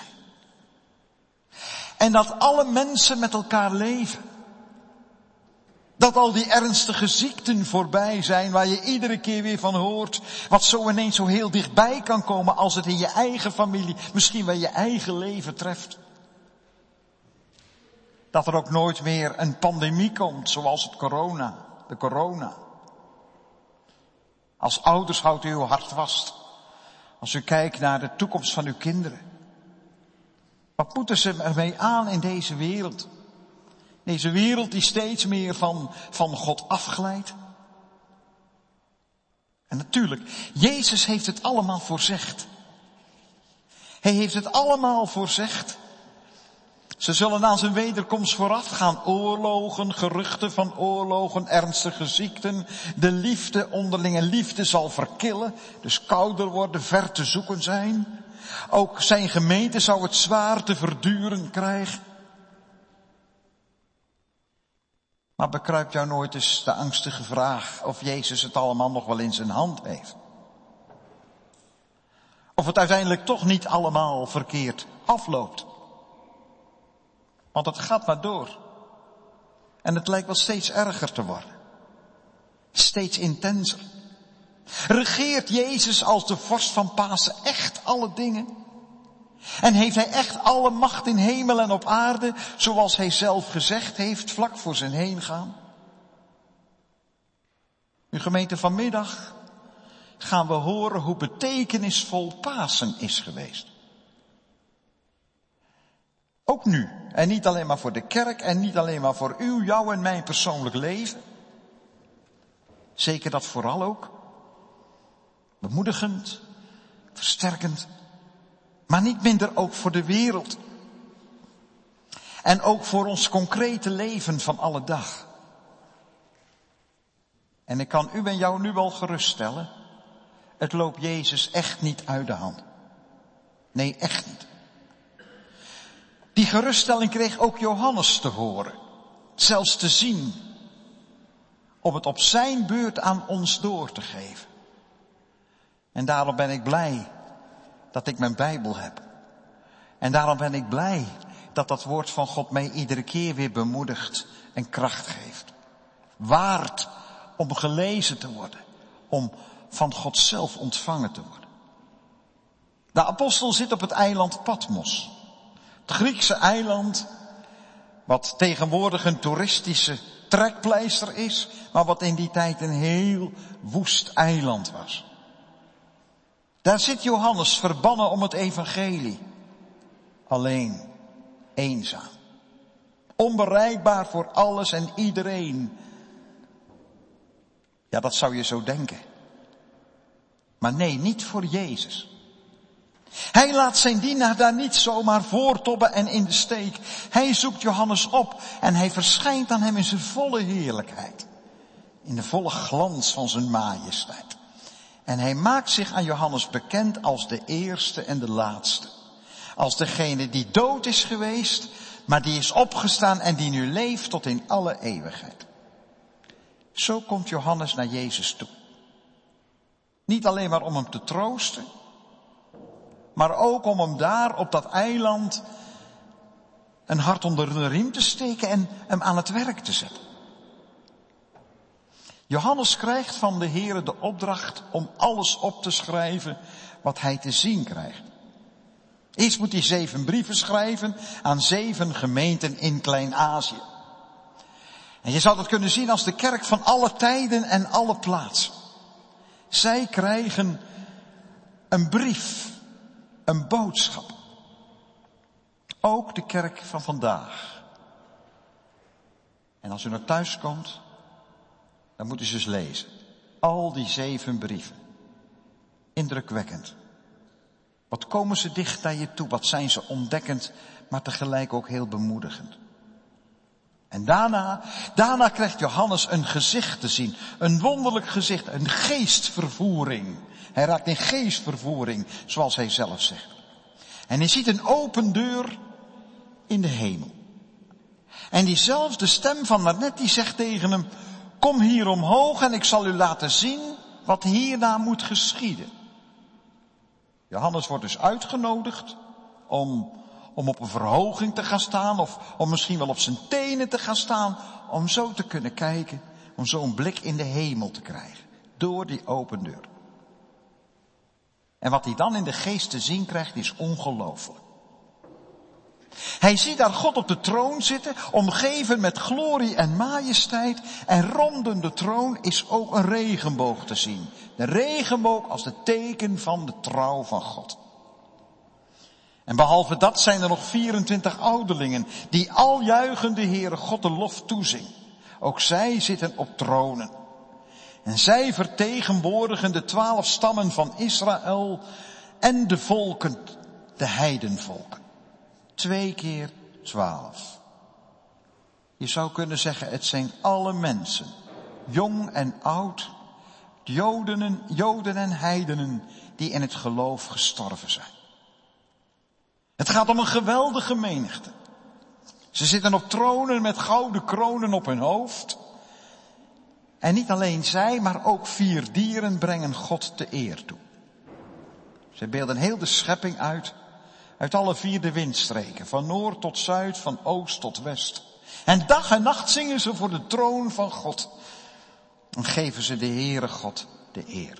Speaker 9: En dat alle mensen met elkaar leven. Dat al die ernstige ziekten voorbij zijn waar je iedere keer weer van hoort. Wat zo ineens zo heel dichtbij kan komen als het in je eigen familie, misschien wel je eigen leven treft. Dat er ook nooit meer een pandemie komt zoals het corona, de corona. Als ouders houdt u uw hart vast. Als u kijkt naar de toekomst van uw kinderen. Wat moeten ze ermee aan in deze wereld? Deze wereld die steeds meer van, van God afglijdt. En natuurlijk, Jezus heeft het allemaal voorzegd. Hij heeft het allemaal voorzegd. Ze zullen aan zijn wederkomst vooraf gaan oorlogen, geruchten van oorlogen, ernstige ziekten. De liefde, onderlinge liefde zal verkillen, dus kouder worden, ver te zoeken zijn. Ook zijn gemeente zou het zwaar te verduren krijgen. Maar bekruipt jou nooit eens de angstige vraag of Jezus het allemaal nog wel in zijn hand heeft? Of het uiteindelijk toch niet allemaal verkeerd afloopt? Want het gaat maar door. En het lijkt wel steeds erger te worden. Steeds intenser. Regeert Jezus als de vorst van Pasen echt alle dingen? En heeft hij echt alle macht in hemel en op aarde, zoals hij zelf gezegd heeft, vlak voor zijn heen gaan? Uw gemeente, vanmiddag gaan we horen hoe betekenisvol Pasen is geweest. Ook nu. En niet alleen maar voor de kerk en niet alleen maar voor u, jou en mijn persoonlijk leven. Zeker dat vooral ook. Bemoedigend, versterkend, maar niet minder ook voor de wereld. En ook voor ons concrete leven van alle dag. En ik kan u en jou nu wel geruststellen, het loopt Jezus echt niet uit de hand. Nee, echt niet. Die geruststelling kreeg ook Johannes te horen, zelfs te zien, om het op zijn beurt aan ons door te geven. En daarom ben ik blij dat ik mijn Bijbel heb. En daarom ben ik blij dat dat woord van God mij iedere keer weer bemoedigt en kracht geeft. Waard om gelezen te worden, om van God zelf ontvangen te worden. De apostel zit op het eiland Patmos. Het Griekse eiland, wat tegenwoordig een toeristische trekpleister is, maar wat in die tijd een heel woest eiland was. Daar zit Johannes verbannen om het evangelie. Alleen, eenzaam. Onbereikbaar voor alles en iedereen. Ja, dat zou je zo denken. Maar nee, niet voor Jezus. Hij laat zijn dienaar daar niet zomaar voortobben en in de steek. Hij zoekt Johannes op en hij verschijnt aan hem in zijn volle heerlijkheid. In de volle glans van zijn majesteit. En hij maakt zich aan Johannes bekend als de eerste en de laatste. Als degene die dood is geweest, maar die is opgestaan en die nu leeft tot in alle eeuwigheid. Zo komt Johannes naar Jezus toe. Niet alleen maar om hem te troosten, maar ook om hem daar op dat eiland een hart onder de riem te steken en hem aan het werk te zetten. Johannes krijgt van de Heere de opdracht om alles op te schrijven wat hij te zien krijgt. Eerst moet hij zeven brieven schrijven aan zeven gemeenten in Klein-Azië. En je zou dat kunnen zien als de kerk van alle tijden en alle plaatsen. Zij krijgen een brief, een boodschap. Ook de kerk van vandaag. En als u naar thuis komt, dan moet u ze eens lezen. Al die zeven brieven. Indrukwekkend. Wat komen ze dicht naar je toe, wat zijn ze ontdekkend, maar tegelijk ook heel bemoedigend. En daarna, daarna krijgt Johannes een gezicht te zien. Een wonderlijk gezicht, een geestvervoering. Hij raakt in geestvervoering, zoals hij zelf zegt. En hij ziet een open deur in de hemel. En diezelfde stem van daarnet die zegt tegen hem, kom hier omhoog en ik zal u laten zien wat hierna moet geschieden. Johannes wordt dus uitgenodigd om, om op een verhoging te gaan staan of om misschien wel op zijn tenen te gaan staan. Om zo te kunnen kijken, om zo een blik in de hemel te krijgen. Door die open deur. En wat hij dan in de geest te zien krijgt is ongelooflijk. Hij ziet daar God op de troon zitten, omgeven met glorie en majesteit. En rondom de troon is ook een regenboog te zien. De regenboog als het teken van de trouw van God. En behalve dat zijn er nog vierentwintig ouderlingen die al juichende Heere God de lof toezingen. Ook zij zitten op tronen. En zij vertegenwoordigen de twaalf stammen van Israël en de volken, de heidenvolken. Twee keer twaalf. Je zou kunnen zeggen, het zijn alle mensen, jong en oud, Joden, Joden en heidenen die in het geloof gestorven zijn. Het gaat om een geweldige menigte. Ze zitten op tronen met gouden kronen op hun hoofd. En niet alleen zij, maar ook vier dieren brengen God de eer toe. Ze beelden heel de schepping uit, uit alle vier de windstreken, van noord tot zuid, van oost tot west. En dag en nacht zingen ze voor de troon van God. En geven ze de Heere God de eer.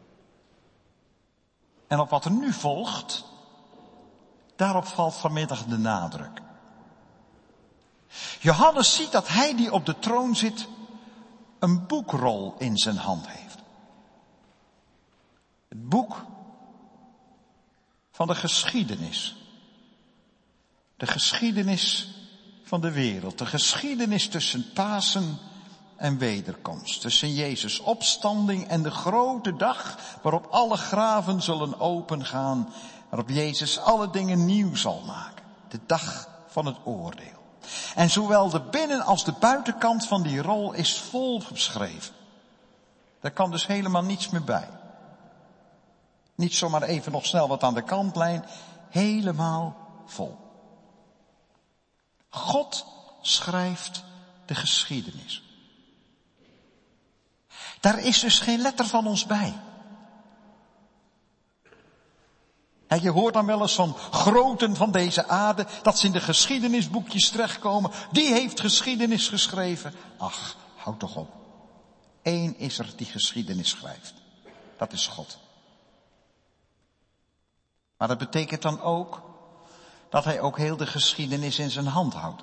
Speaker 9: En op wat er nu volgt, daarop valt vanmiddag de nadruk. Johannes ziet dat hij die op de troon zit, een boekrol in zijn hand heeft. Het boek van de geschiedenis. De geschiedenis van de wereld. De geschiedenis tussen Pasen en wederkomst. Tussen Jezus' opstanding en de grote dag waarop alle graven zullen opengaan. Waarop Jezus alle dingen nieuw zal maken. De dag van het oordeel. En zowel de binnen- als de buitenkant van die rol is vol geschreven. Daar kan dus helemaal niets meer bij. Niet zomaar even nog snel wat aan de kantlijn. Helemaal vol. God schrijft de geschiedenis. Daar is dus geen letter van ons bij. En je hoort dan wel eens van groten van deze aarde, dat ze in de geschiedenisboekjes terechtkomen. Die heeft geschiedenis geschreven. Ach, houd toch op. Eén is er die geschiedenis schrijft. Dat is God. Maar dat betekent dan ook dat hij ook heel de geschiedenis in zijn hand houdt.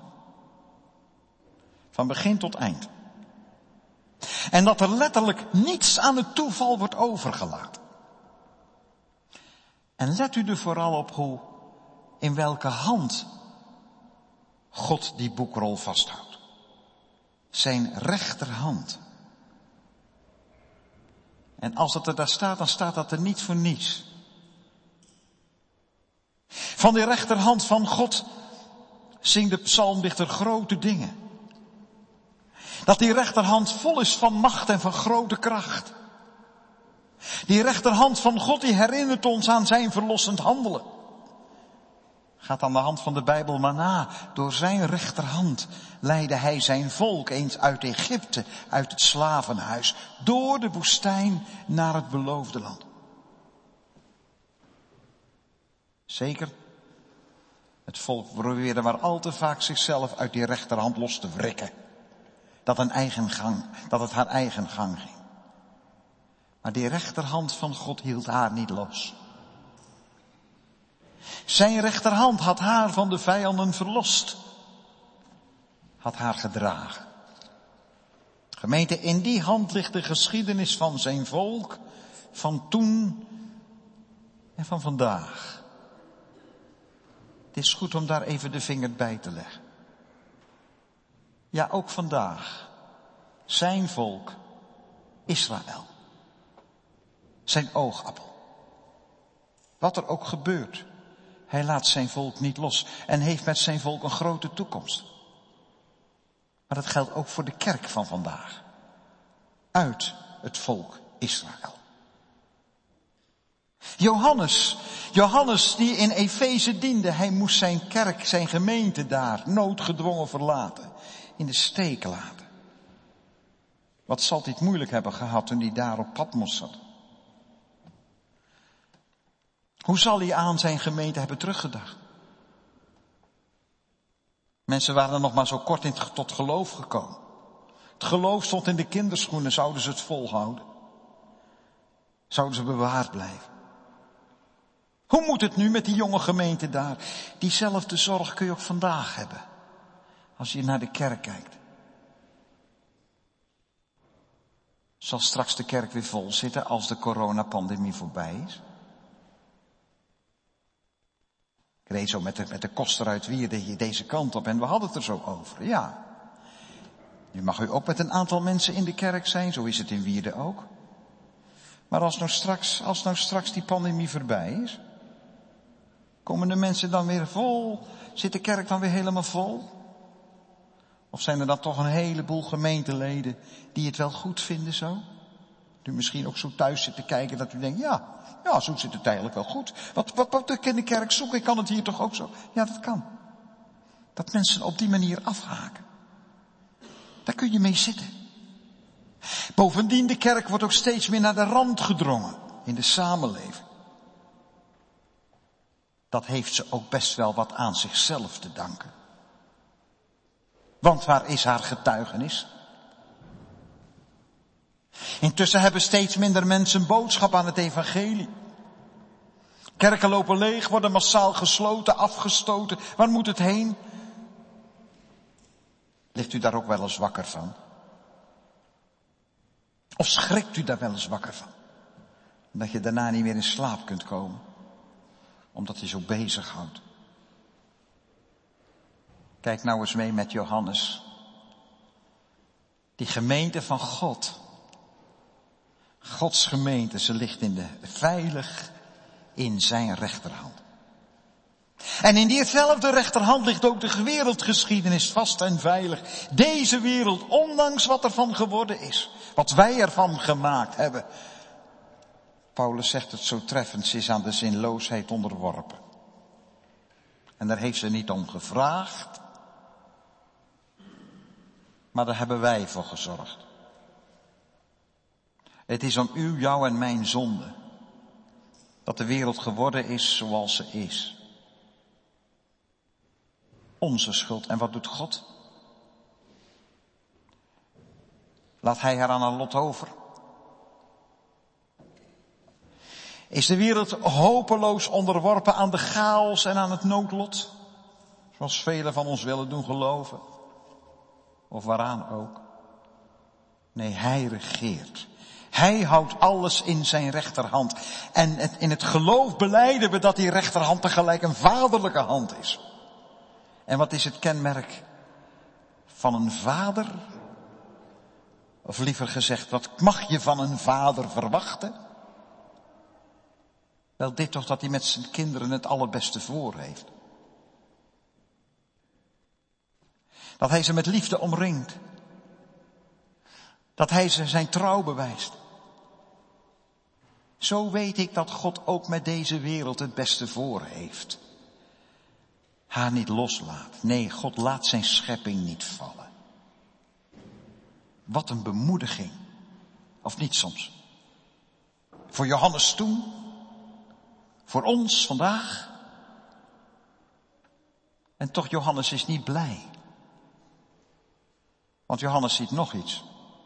Speaker 9: Van begin tot eind. En dat er letterlijk niets aan het toeval wordt overgelaten. En let u er vooral op hoe, in welke hand God die boekrol vasthoudt. Zijn rechterhand. En als het er daar staat, dan staat dat er niet voor niets. Van die rechterhand van God zingt de psalmdichter grote dingen. Dat die rechterhand vol is van macht en van grote kracht. Die rechterhand van God die herinnert ons aan zijn verlossend handelen. Gaat aan de hand van de Bijbel maar na. Door zijn rechterhand leidde hij zijn volk eens uit Egypte, uit het slavenhuis, door de woestijn naar het beloofde land. Zeker, het volk probeerde maar al te vaak zichzelf uit die rechterhand los te wrikken. Dat een eigen gang, dat het haar eigen gang ging. Maar die rechterhand van God hield haar niet los. Zijn rechterhand had haar van de vijanden verlost. Had haar gedragen. Gemeente, in die hand ligt de geschiedenis van zijn volk, van toen en van vandaag. Het is goed om daar even de vinger bij te leggen. Ja, ook vandaag. Zijn volk, Israël. Zijn oogappel. Wat er ook gebeurt. Hij laat zijn volk niet los. En heeft met zijn volk een grote toekomst. Maar dat geldt ook voor de kerk van vandaag. Uit het volk Israël. Johannes, Johannes die in Efeze diende, hij moest zijn kerk, zijn gemeente daar noodgedwongen verlaten. In de steek laten. Wat zal dit moeilijk hebben gehad toen hij daar op Patmos zat? Hoe zal hij aan zijn gemeente hebben teruggedacht? Mensen waren er nog maar zo kort in tot geloof gekomen. Het geloof stond in de kinderschoenen, zouden ze het volhouden? Zouden ze bewaard blijven? Hoe moet het nu met die jonge gemeente daar? Diezelfde zorg kun je ook vandaag hebben. Als je naar de kerk kijkt. Zal straks de kerk weer vol zitten als de coronapandemie voorbij is? Ik reed zo met de, met de koster uit Wierde hier deze kant op en we hadden het er zo over. Ja. Nu mag u ook met een aantal mensen in de kerk zijn, zo is het in Wierde ook. Maar als nou straks, als nou straks die pandemie voorbij is, komen de mensen dan weer vol? Zit de kerk dan weer helemaal vol? Of zijn er dan toch een heleboel gemeenteleden die het wel goed vinden zo? U misschien ook zo thuis zit te kijken dat u denkt, ja, ja, zo zit het eigenlijk wel goed. Wat, wat, wat ik in de kerk zoek, ik kan het hier toch ook zo? Ja, dat kan. Dat mensen op die manier afhaken. Daar kun je mee zitten. Bovendien, de kerk wordt ook steeds meer naar de rand gedrongen in de samenleving. Dat heeft ze ook best wel wat aan zichzelf te danken. Want waar is haar getuigenis? Intussen hebben steeds minder mensen boodschap aan het evangelie. Kerken lopen leeg, worden massaal gesloten, afgestoten. Waar moet het heen? Ligt u daar ook wel eens wakker van? Of schrikt u daar wel eens wakker van? Dat je daarna niet meer in slaap kunt komen. Omdat je zo bezighoudt. Kijk nou eens mee met Johannes. Die gemeente van God. Gods gemeente, ze ligt in de, veilig in zijn rechterhand. En in diezelfde rechterhand ligt ook de wereldgeschiedenis vast en veilig. Deze wereld, ondanks wat er van geworden is. Wat wij ervan gemaakt hebben. Paulus zegt het zo treffend, ze is aan de zinloosheid onderworpen. En daar heeft ze niet om gevraagd. Maar daar hebben wij voor gezorgd. Het is om u, jou en mijn zonde. Dat de wereld geworden is zoals ze is. Onze schuld. En wat doet God? Laat hij haar aan haar lot over? Is de wereld hopeloos onderworpen aan de chaos en aan het noodlot? Zoals velen van ons willen doen geloven. Of waaraan ook. Nee, hij regeert. Hij houdt alles in zijn rechterhand. En het, in het geloof belijden we dat die rechterhand tegelijk een vaderlijke hand is. En wat is het kenmerk van een vader? Of liever gezegd, wat mag je van een vader verwachten? Wel dit toch, dat hij met zijn kinderen het allerbeste voor heeft. Dat hij ze met liefde omringt. Dat hij ze zijn trouw bewijst. Zo weet ik dat God ook met deze wereld het beste voor heeft. Haar niet loslaat. Nee, God laat zijn schepping niet vallen. Wat een bemoediging. Of niet soms. Voor Johannes toen. Voor ons vandaag. En toch, Johannes is niet blij. Want Johannes ziet nog iets.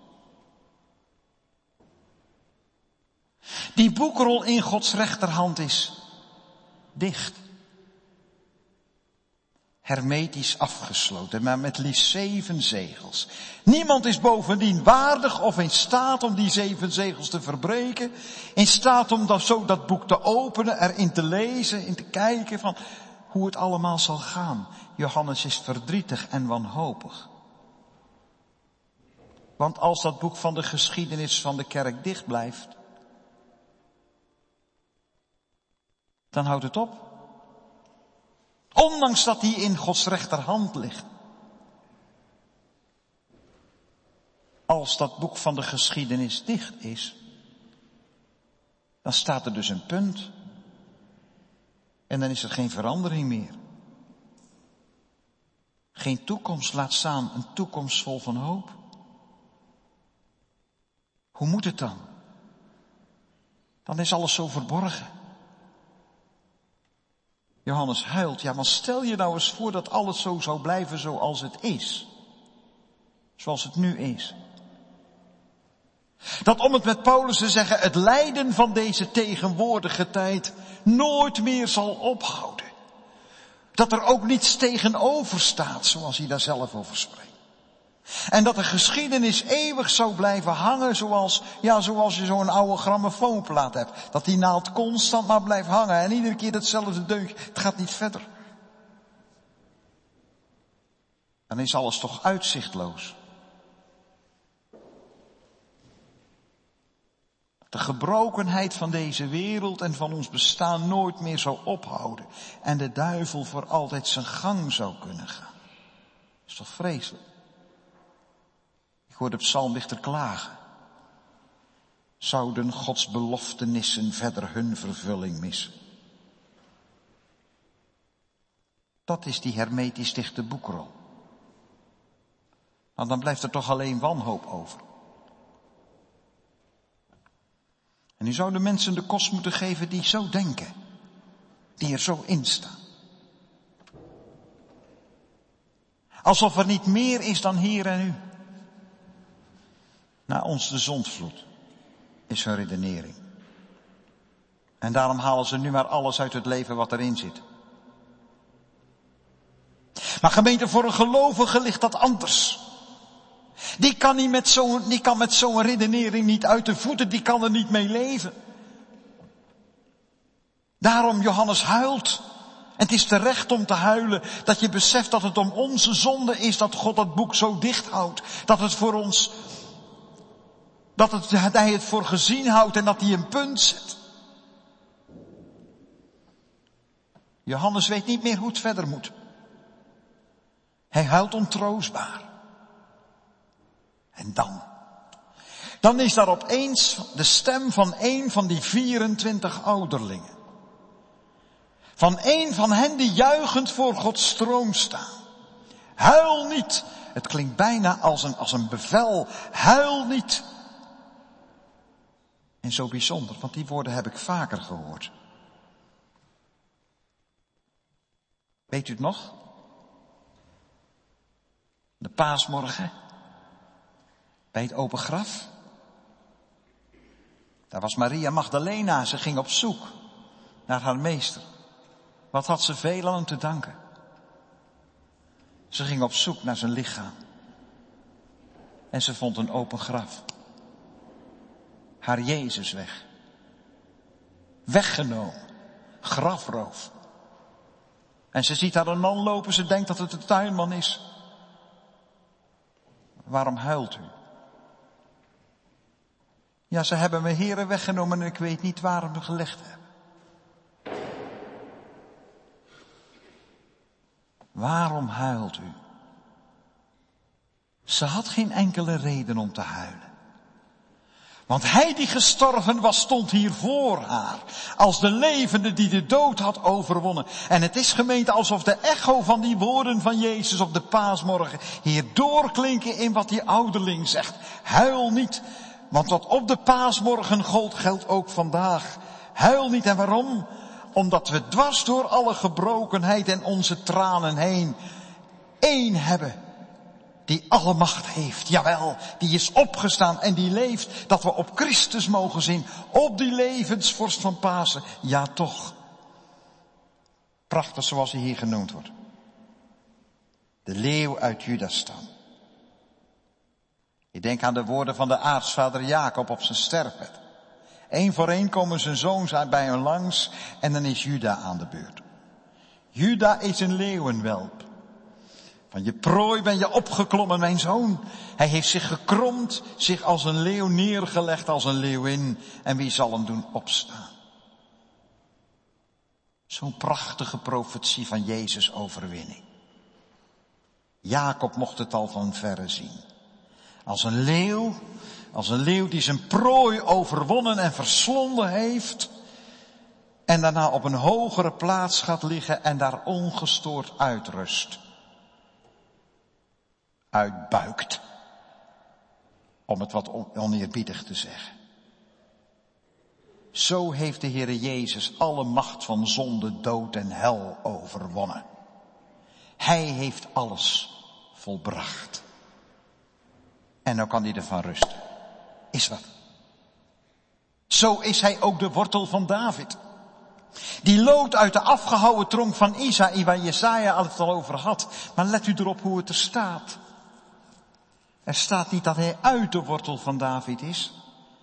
Speaker 9: Die boekrol in Gods rechterhand is dicht. Hermetisch afgesloten, maar met liefst zeven zegels. Niemand is bovendien waardig of in staat om die zeven zegels te verbreken. In staat om dat, zo dat boek te openen, erin te lezen, in te kijken van hoe het allemaal zal gaan. Johannes is verdrietig en wanhopig. Want als dat boek van de geschiedenis van de kerk dicht blijft, dan houdt het op. Ondanks dat hij in Gods rechterhand ligt. Als dat boek van de geschiedenis dicht is, dan staat er dus een punt. En dan is er geen verandering meer. Geen toekomst, laat staan een toekomst vol van hoop. Hoe moet het dan? Dan is alles zo verborgen. Johannes huilt. Ja, maar stel je nou eens voor dat alles zo zou blijven zoals het is. Zoals het nu is. Dat, om het met Paulus te zeggen, het lijden van deze tegenwoordige tijd nooit meer zal ophouden. Dat er ook niets tegenover staat, zoals hij daar zelf over spreekt. En dat de geschiedenis eeuwig zou blijven hangen zoals, ja, zoals je zo'n oude grammofoonplaat hebt. Dat die naald constant maar blijft hangen en iedere keer hetzelfde deuntje. Het gaat niet verder. Dan is alles toch uitzichtloos. De gebrokenheid van deze wereld en van ons bestaan nooit meer zou ophouden. En de duivel voor altijd zijn gang zou kunnen gaan. Dat is toch vreselijk? Ik hoor de psalmdichter klagen. Zouden Gods beloftenissen verder hun vervulling missen? Dat is die hermetisch dichte boekrol. Nou, dan blijft er toch alleen wanhoop over. En u zou de mensen de kost moeten geven die zo denken. Die er zo in staan. Alsof er niet meer is dan hier en nu. Na ons de zondvloed, is hun redenering. En daarom halen ze nu maar alles uit het leven wat erin zit. Maar gemeente, voor een gelovige ligt dat anders. Die kan, niet met zo'n, die kan met zo'n redenering niet uit de voeten, die kan er niet mee leven. Daarom Johannes huilt En het is terecht om te huilen dat je beseft dat het om onze zonde is dat God dat boek zo dicht houdt. Dat het voor ons, dat het, hij het voor gezien houdt en dat hij een punt zet. Johannes weet niet meer hoe het verder moet. Hij huilt ontroostbaar. En dan? Dan is daar opeens de stem van een van die vierentwintig ouderlingen. Van een van hen die juichend voor Gods troon staan. Huil niet. Het klinkt bijna als een, als een bevel. Huil niet. En zo bijzonder, want die woorden heb ik vaker gehoord. Weet u het nog? De paasmorgen. Bij het open graf. Daar was Maria Magdalena. Ze ging op zoek naar haar meester. Wat had ze veel aan hem te danken? Ze ging op zoek naar zijn lichaam. En ze vond een open graf. Haar Jezus weg. Weggenomen. Grafroof. En ze ziet daar een man lopen. Ze denkt dat het een tuinman is. Waarom huilt u? Ja, ze hebben mijn heren weggenomen en ik weet niet waar hem gelegd hebben. Waarom huilt u? Ze had geen enkele reden om te huilen. Want hij die gestorven was, stond hier voor haar. Als de levende die de dood had overwonnen. En het is gemeente alsof de echo van die woorden van Jezus op de paasmorgen hier doorklinken in wat die ouderling zegt. Huil niet, want wat op de paasmorgen gold, geldt ook vandaag. Huil niet, en waarom? Omdat we dwars door alle gebrokenheid en onze tranen heen één hebben. Die alle macht heeft, jawel, die is opgestaan en die leeft, dat we op Christus mogen zien, op die levensvorst van Pasen. Ja, toch. Prachtig zoals hij hier genoemd wordt. De leeuw uit Judastam. Je denkt aan de woorden van de aartsvader Jacob op zijn sterfbed. Eén voor één komen zijn zoons bij hem langs en dan is Juda aan de beurt. Juda is een leeuwenwelp. Van je prooi ben je opgeklommen, mijn zoon. Hij heeft zich gekromd, zich als een leeuw neergelegd, als een leeuwin. En wie zal hem doen opstaan? Zo'n prachtige profetie van Jezus' overwinning. Jacob mocht het al van verre zien. Als een leeuw, als een leeuw die zijn prooi overwonnen en verslonden heeft. En daarna op een hogere plaats gaat liggen en daar ongestoord uitrust. Uitbuikt. Om het wat oneerbiedig te zeggen. Zo heeft de Heere Jezus alle macht van zonde, dood en hel overwonnen. Hij heeft alles volbracht. En nou kan hij ervan rusten. Is wat. Zo is hij ook de wortel van David. Die lood uit de afgehouwen tronk van Isaïe, waar Jesaja het al over had. Maar let u erop hoe het er staat. Er staat niet dat hij uit de wortel van David is,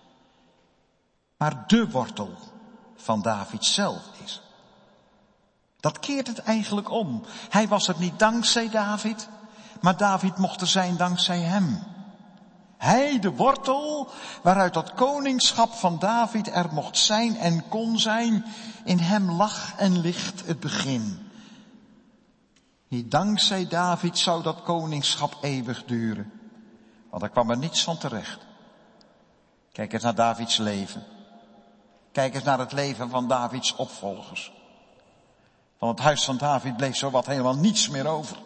Speaker 9: maar de wortel van David zelf is. Dat keert het eigenlijk om. Hij was er niet dankzij David, maar David mocht er zijn dankzij hem. Hij, de wortel, waaruit dat koningschap van David er mocht zijn en kon zijn, in hem lag en ligt het begin. Niet dankzij David zou dat koningschap eeuwig duren. Want er kwam er niets van terecht. Kijk eens naar Davids leven. Kijk eens naar het leven van Davids opvolgers. Van het huis van David bleef zowat helemaal niets meer over.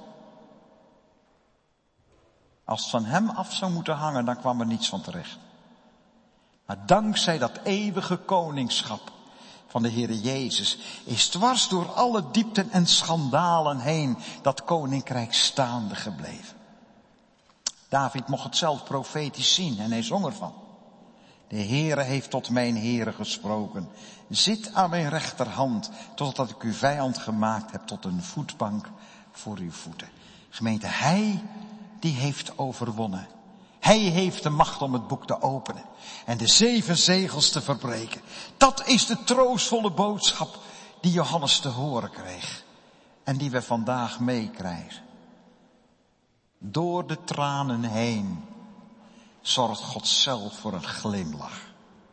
Speaker 9: Als het van hem af zou moeten hangen, dan kwam er niets van terecht. Maar dankzij dat eeuwige koningschap van de Heere Jezus is dwars door alle diepten en schandalen heen dat koninkrijk staande gebleven. David mocht het zelf profetisch zien en hij zong ervan. De Heere heeft tot mijn Heere gesproken. Zit aan mijn rechterhand, totdat ik uw vijand gemaakt heb tot een voetbank voor uw voeten. Gemeente, hij die heeft overwonnen. Hij heeft de macht om het boek te openen en de zeven zegels te verbreken. Dat is de troostvolle boodschap die Johannes te horen kreeg. en die we vandaag meekrijgen. Door de tranen heen zorgt God zelf voor een glimlach.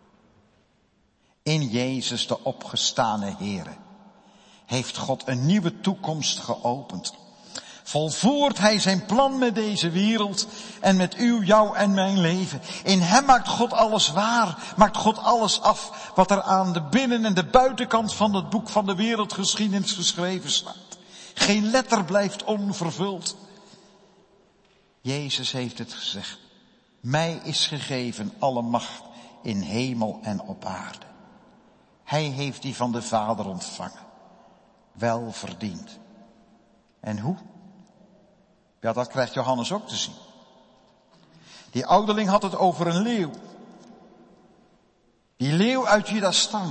Speaker 9: In Jezus, de opgestane Heere, heeft God een nieuwe toekomst geopend. Volvoert Hij zijn plan met deze wereld en met uw, jou en mijn leven. In Hem maakt God alles waar, maakt God alles af wat er aan de binnen- en de buitenkant van het boek van de wereldgeschiedenis geschreven staat. Geen letter blijft onvervuld. Jezus heeft het gezegd. Mij is gegeven alle macht in hemel en op aarde. Hij heeft die van de Vader ontvangen. Wel verdiend. En hoe? Ja, dat krijgt Johannes ook te zien. Die ouderling had het over een leeuw. Die leeuw uit Juda's stam.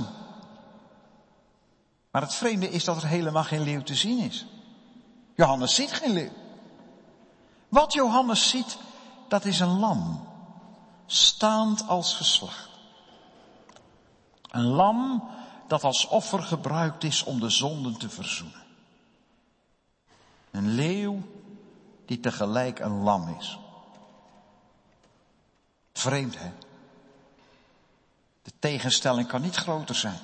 Speaker 9: Maar het vreemde is dat er helemaal geen leeuw te zien is. Johannes ziet geen leeuw. Wat Johannes ziet, dat is een lam. Staand als geslacht. Een lam dat als offer gebruikt is om de zonden te verzoenen. Een leeuw die tegelijk een lam is. Vreemd, hè? De tegenstelling kan niet groter zijn.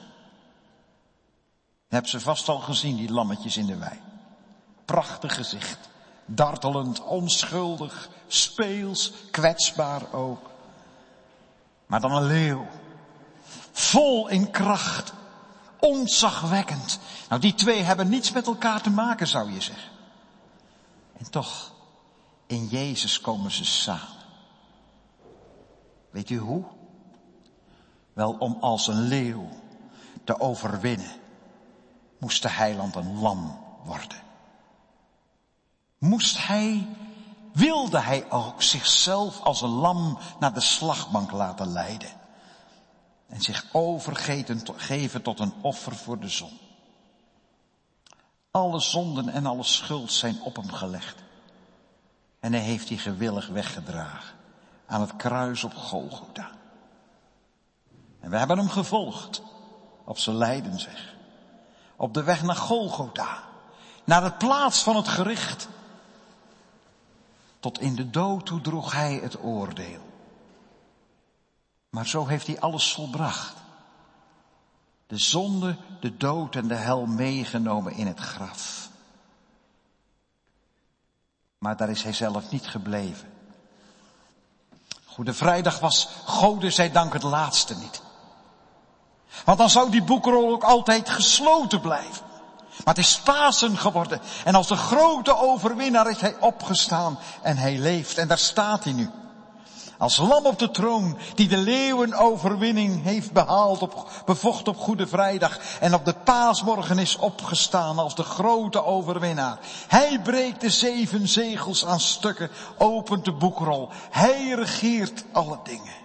Speaker 9: Je hebt ze vast al gezien, die lammetjes in de wei. Prachtig gezicht. Dartelend, onschuldig, speels, kwetsbaar ook. Maar dan een leeuw. Vol in kracht. Ontzagwekkend. Nou, die twee hebben niets met elkaar te maken, zou je zeggen. En toch, in Jezus komen ze samen. Weet u hoe? Wel, om als een leeuw te overwinnen, moest de heiland een lam worden. Moest hij, wilde hij ook zichzelf als een lam naar de slagbank laten leiden. En zich overgeven tot een offer voor de zon. Alle zonden en alle schuld zijn op hem gelegd. En hij heeft die gewillig weggedragen. Aan het kruis op Golgotha. En we hebben hem gevolgd. Op zijn lijdensweg. Op de weg naar Golgotha. Naar de plaats van het gericht. Tot in de dood toe droeg hij het oordeel. Maar zo heeft hij alles volbracht. De zonde, de dood en de hel meegenomen in het graf. Maar daar is hij zelf niet gebleven. Goede Vrijdag was, Gode zij dank, het laatste niet. Want dan zou die boekrol ook altijd gesloten blijven. Maar het is Pasen geworden. En als de grote overwinnaar is hij opgestaan en hij leeft. En daar staat hij nu. Als lam op de troon die de leeuwenoverwinning heeft behaald, op, bevocht op Goede Vrijdag en op de paasmorgen is opgestaan als de grote overwinnaar. Hij breekt de zeven zegels aan stukken, opent de boekrol. Hij regeert alle dingen.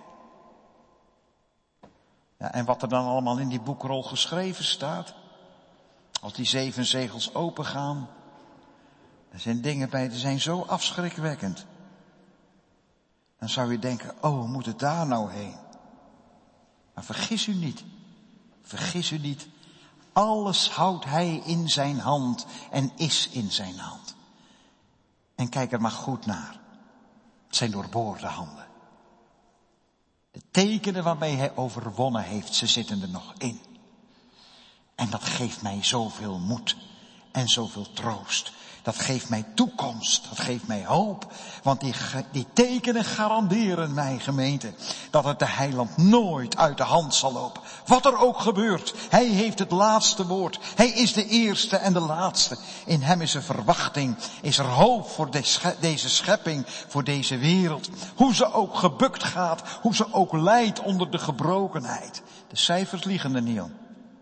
Speaker 9: Ja, en wat er dan allemaal in die boekrol geschreven staat, als die zeven zegels opengaan, er zijn dingen bij, die zijn zo afschrikwekkend. Dan zou je denken, oh, moet het daar nou heen? Maar vergis u niet, vergis u niet. Alles houdt hij in zijn hand en is in zijn hand. En kijk er maar goed naar. Het zijn doorboorde handen. De tekenen waarmee hij overwonnen heeft, ze zitten er nog in. En dat geeft mij zoveel moed en zoveel troost. Dat geeft mij toekomst, dat geeft mij hoop. Want die, die tekenen garanderen mij, gemeente, dat het de heiland nooit uit de hand zal lopen. Wat er ook gebeurt, hij heeft het laatste woord. Hij is de eerste en de laatste. In hem is er verwachting, is er hoop voor deze schepping, voor deze wereld. Hoe ze ook gebukt gaat, hoe ze ook lijdt onder de gebrokenheid. De cijfers liegen er niet om.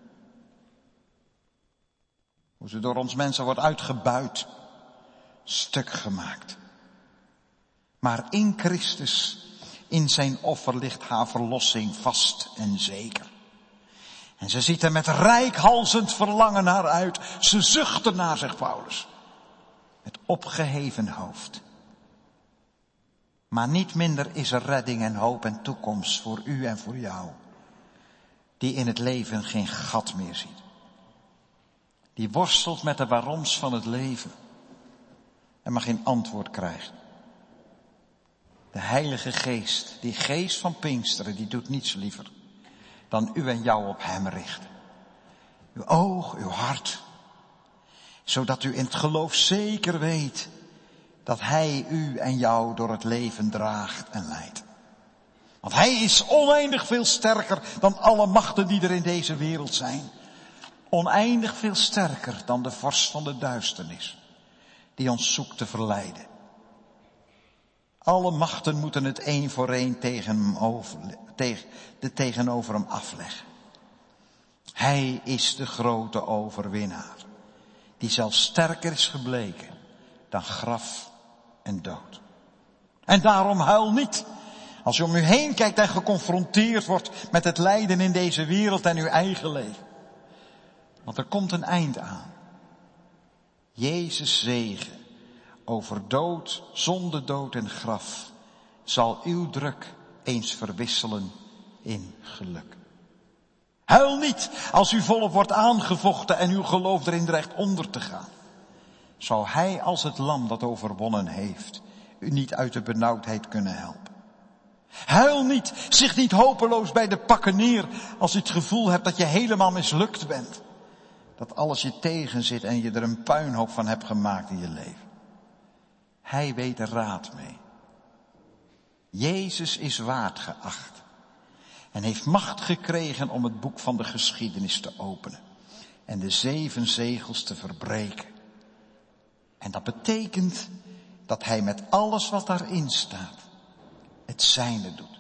Speaker 9: Hoe ze door ons mensen wordt uitgebuit, stuk gemaakt. Maar in Christus, in zijn offer ligt haar verlossing vast en zeker. En ze ziet er met reikhalzend verlangen naar uit. Ze zuchtte naar, zegt Paulus. Met opgeheven hoofd. Maar niet minder is er redding en hoop en toekomst voor u en voor jou. Die in het leven geen gat meer ziet. Die worstelt met de waaroms van het leven. En maar geen antwoord krijgt. De Heilige Geest, die geest van Pinksteren, die doet niets liever dan u en jou op hem richten. Uw oog, uw hart. Zodat u in het geloof zeker weet dat hij u en jou door het leven draagt en leidt. Want hij is oneindig veel sterker dan alle machten die er in deze wereld zijn. Oneindig veel sterker dan de vorst van de duisternis, die ons zoekt te verleiden. Alle machten moeten het één voor één tegen hem over, tegen, de tegenover hem afleggen. Hij is de grote overwinnaar, die zelfs sterker is gebleken dan graf en dood. En daarom huil niet, als u om u heen kijkt en geconfronteerd wordt met het lijden in deze wereld en uw eigen leven. Want er komt een eind aan. Jezus' zegen over dood, zonde, dood en graf zal uw druk eens verwisselen in geluk. Huil niet als u volop wordt aangevochten en uw geloof erin dreigt onder te gaan. Zou hij als het lam dat overwonnen heeft u niet uit de benauwdheid kunnen helpen. Huil niet, zich niet hopeloos bij de pakken neer als u het gevoel hebt dat je helemaal mislukt bent. Dat alles je tegen zit en je er een puinhoop van hebt gemaakt in je leven. Hij weet er raad mee. Jezus is waard geacht en heeft macht gekregen om het boek van de geschiedenis te openen en de zeven zegels te verbreken. En dat betekent dat hij met alles wat daarin staat het zijne doet.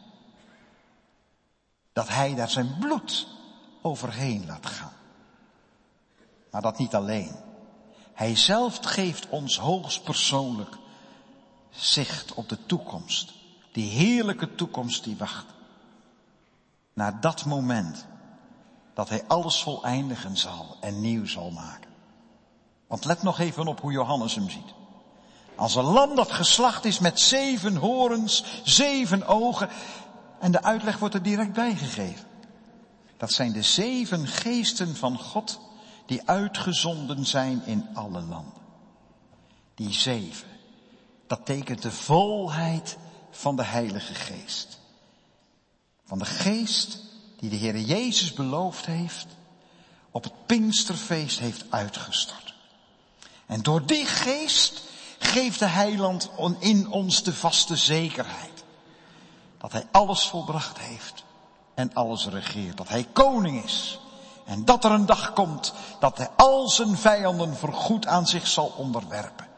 Speaker 9: Dat hij daar zijn bloed overheen laat gaan. Maar dat niet alleen. Hij zelf geeft ons hoogstpersoonlijk zicht op de toekomst. Die heerlijke toekomst die wacht. Naar dat moment dat hij alles voleindigen zal en nieuw zal maken. Want let nog even op hoe Johannes hem ziet. Als een lam dat geslacht is met zeven horens, zeven ogen. En de uitleg wordt er direct bijgegeven. Dat zijn de zeven geesten van God die uitgezonden zijn in alle landen. Die zeven, dat tekent de volheid van de Heilige Geest. Van de Geest die de Heer Jezus beloofd heeft, op het Pinksterfeest heeft uitgestort. En door die Geest geeft de Heiland in ons de vaste zekerheid. Dat hij alles volbracht heeft en alles regeert. Dat hij koning is. En dat er een dag komt dat hij al zijn vijanden voorgoed aan zich zal onderwerpen.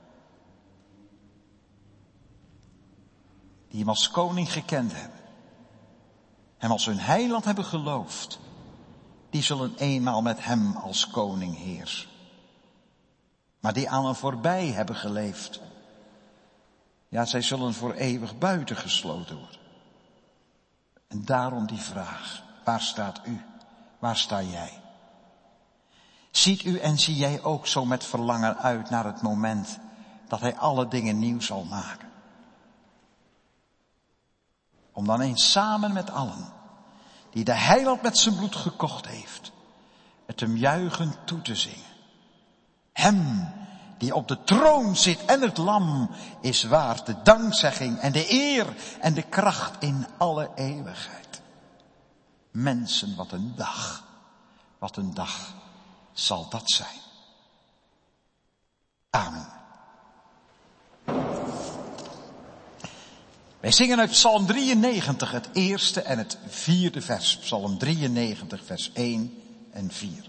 Speaker 9: Die hem als koning gekend hebben. Hem als hun heiland hebben geloofd. Die zullen eenmaal met hem als koning heersen. Maar die aan hem voorbij hebben geleefd. Ja, zij zullen voor eeuwig buiten gesloten worden. En daarom die vraag. Waar staat u? Waar sta jij? Ziet u en zie jij ook zo met verlangen uit naar het moment dat hij alle dingen nieuw zal maken? Om dan eens samen met allen, die de heiland met zijn bloed gekocht heeft, het hem juichend toe te zingen. Hem die op de troon zit en het lam is waard de dankzegging en de eer en de kracht in alle eeuwigheid. Mensen, wat een dag, wat een dag zal dat zijn. Amen. Wij zingen uit Psalm drieënnegentig het eerste en het vierde vers. Psalm drieënnegentig vers één en vier.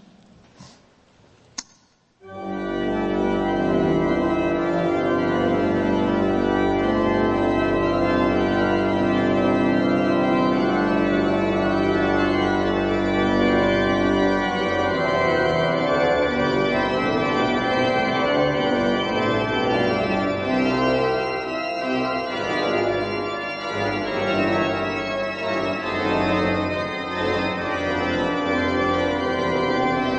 Speaker 10: Amen.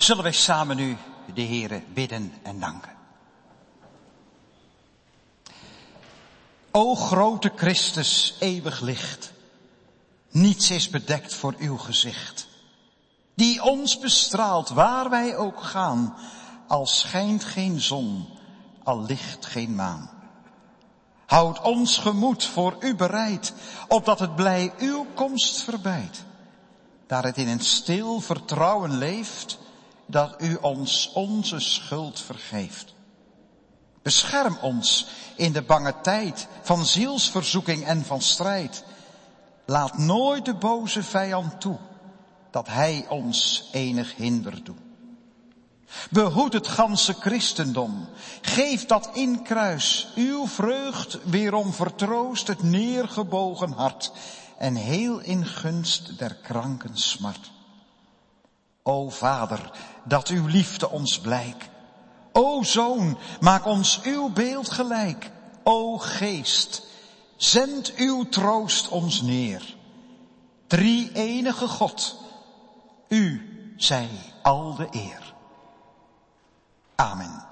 Speaker 9: Zullen wij samen nu de Heere bidden en danken. O grote Christus, eeuwig licht, niets is bedekt voor uw gezicht, die ons bestraalt waar wij ook gaan, al schijnt geen zon, al licht geen maan. Houd ons gemoed voor u bereid, opdat het blij uw komst verbijt, daar het in een stil vertrouwen leeft, dat u ons onze schuld vergeeft. Bescherm ons in de bange tijd van zielsverzoeking en van strijd. Laat nooit de boze vijand toe, dat hij ons enig hinder doet. Behoed het ganse christendom, geef dat in kruis uw vreugd weerom vertroost het neergebogen hart en heel in gunst der kranken smart. O Vader, dat uw liefde ons blijk. O Zoon, maak ons uw beeld gelijk. O Geest, zend uw troost ons neer. Drie enige God, u zij al de eer. Amen.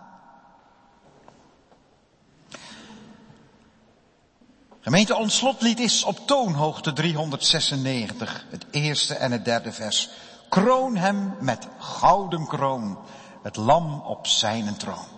Speaker 9: Gemeente, ons slotlied is op toonhoogte driehonderdzesennegentig, het eerste en het derde vers. Kroon hem met gouden kroon, het lam op zijn troon.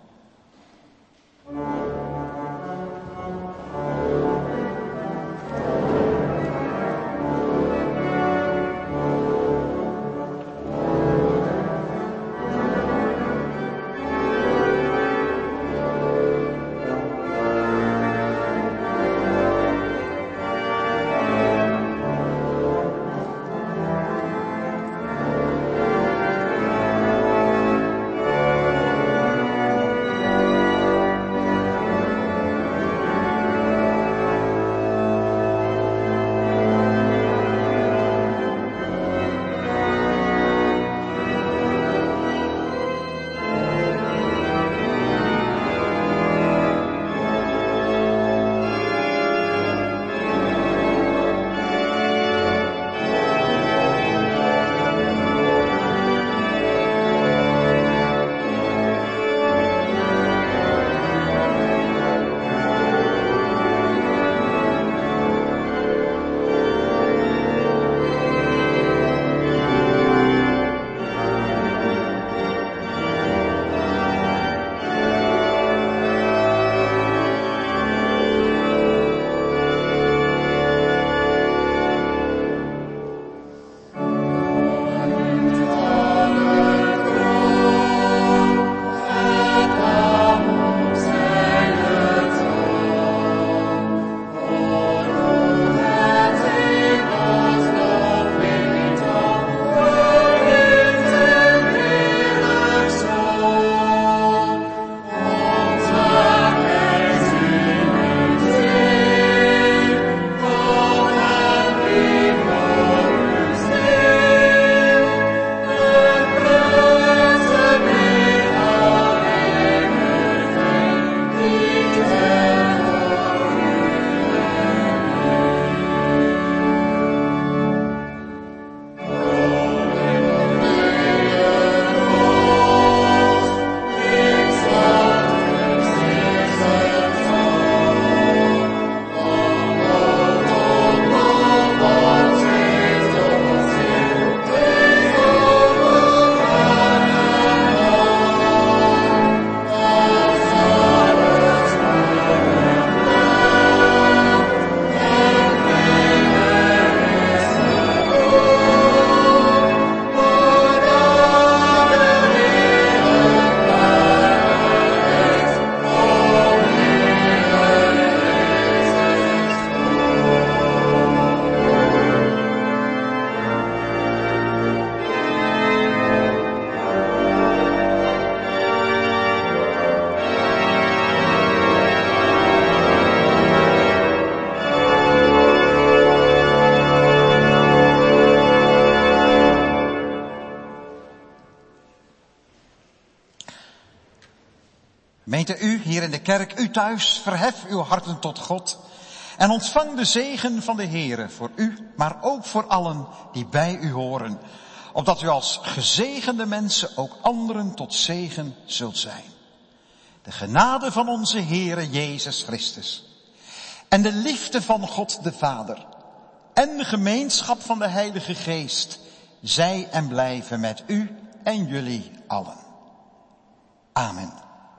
Speaker 9: Gemeente, u hier in de kerk, u thuis, verhef uw harten tot God en ontvang de zegen van de Heere voor u, maar ook voor allen die bij u horen. opdat u als gezegende mensen ook anderen tot zegen zult zijn. De genade van onze Heere Jezus Christus en de liefde van God de Vader en de gemeenschap van de Heilige Geest zij en blijven met u en jullie allen. Amen.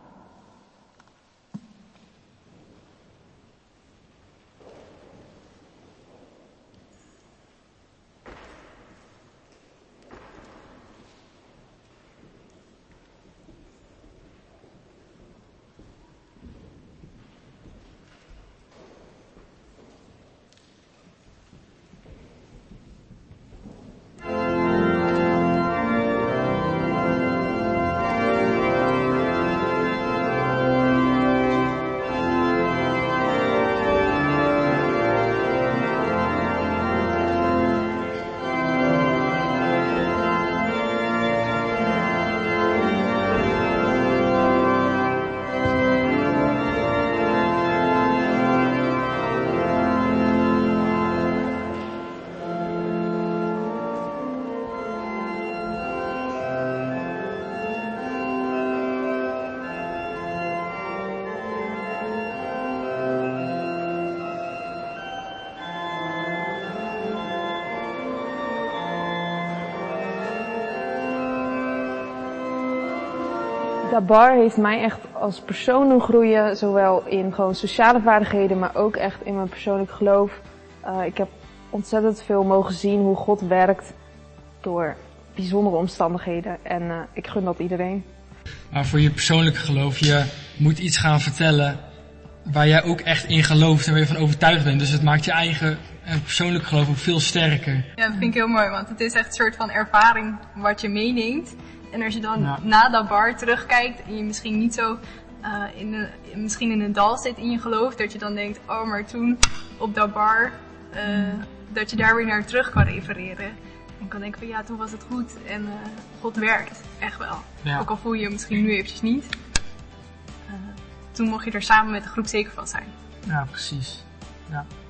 Speaker 10: Dabar heeft mij echt als persoon doen groeien, zowel in gewoon sociale vaardigheden, maar ook echt in mijn persoonlijk geloof. Uh, ik heb ontzettend veel mogen zien hoe God werkt door bijzondere omstandigheden en uh, ik gun dat iedereen.
Speaker 11: Maar voor je persoonlijke geloof, je moet iets gaan vertellen waar jij ook echt in gelooft en waar je van overtuigd bent. Dus het maakt je eigen uh, persoonlijk geloof ook veel sterker.
Speaker 12: Ja, dat vind ik heel mooi, want het is echt een soort van ervaring wat je meeneemt. En als je dan
Speaker 11: Ja.
Speaker 12: na Dabar terugkijkt en je misschien niet zo uh, in de, misschien in een dal zit in je geloof, dat je dan denkt, oh maar toen op Dabar, uh, mm. dat je daar weer naar terug kan refereren. En kan denken van ja, toen was het goed en uh, God werkt, echt wel.
Speaker 11: Ja.
Speaker 12: Ook al voel je je misschien nu eventjes niet. Uh, toen mocht je er samen met de groep zeker van zijn.
Speaker 11: Ja, precies. Ja.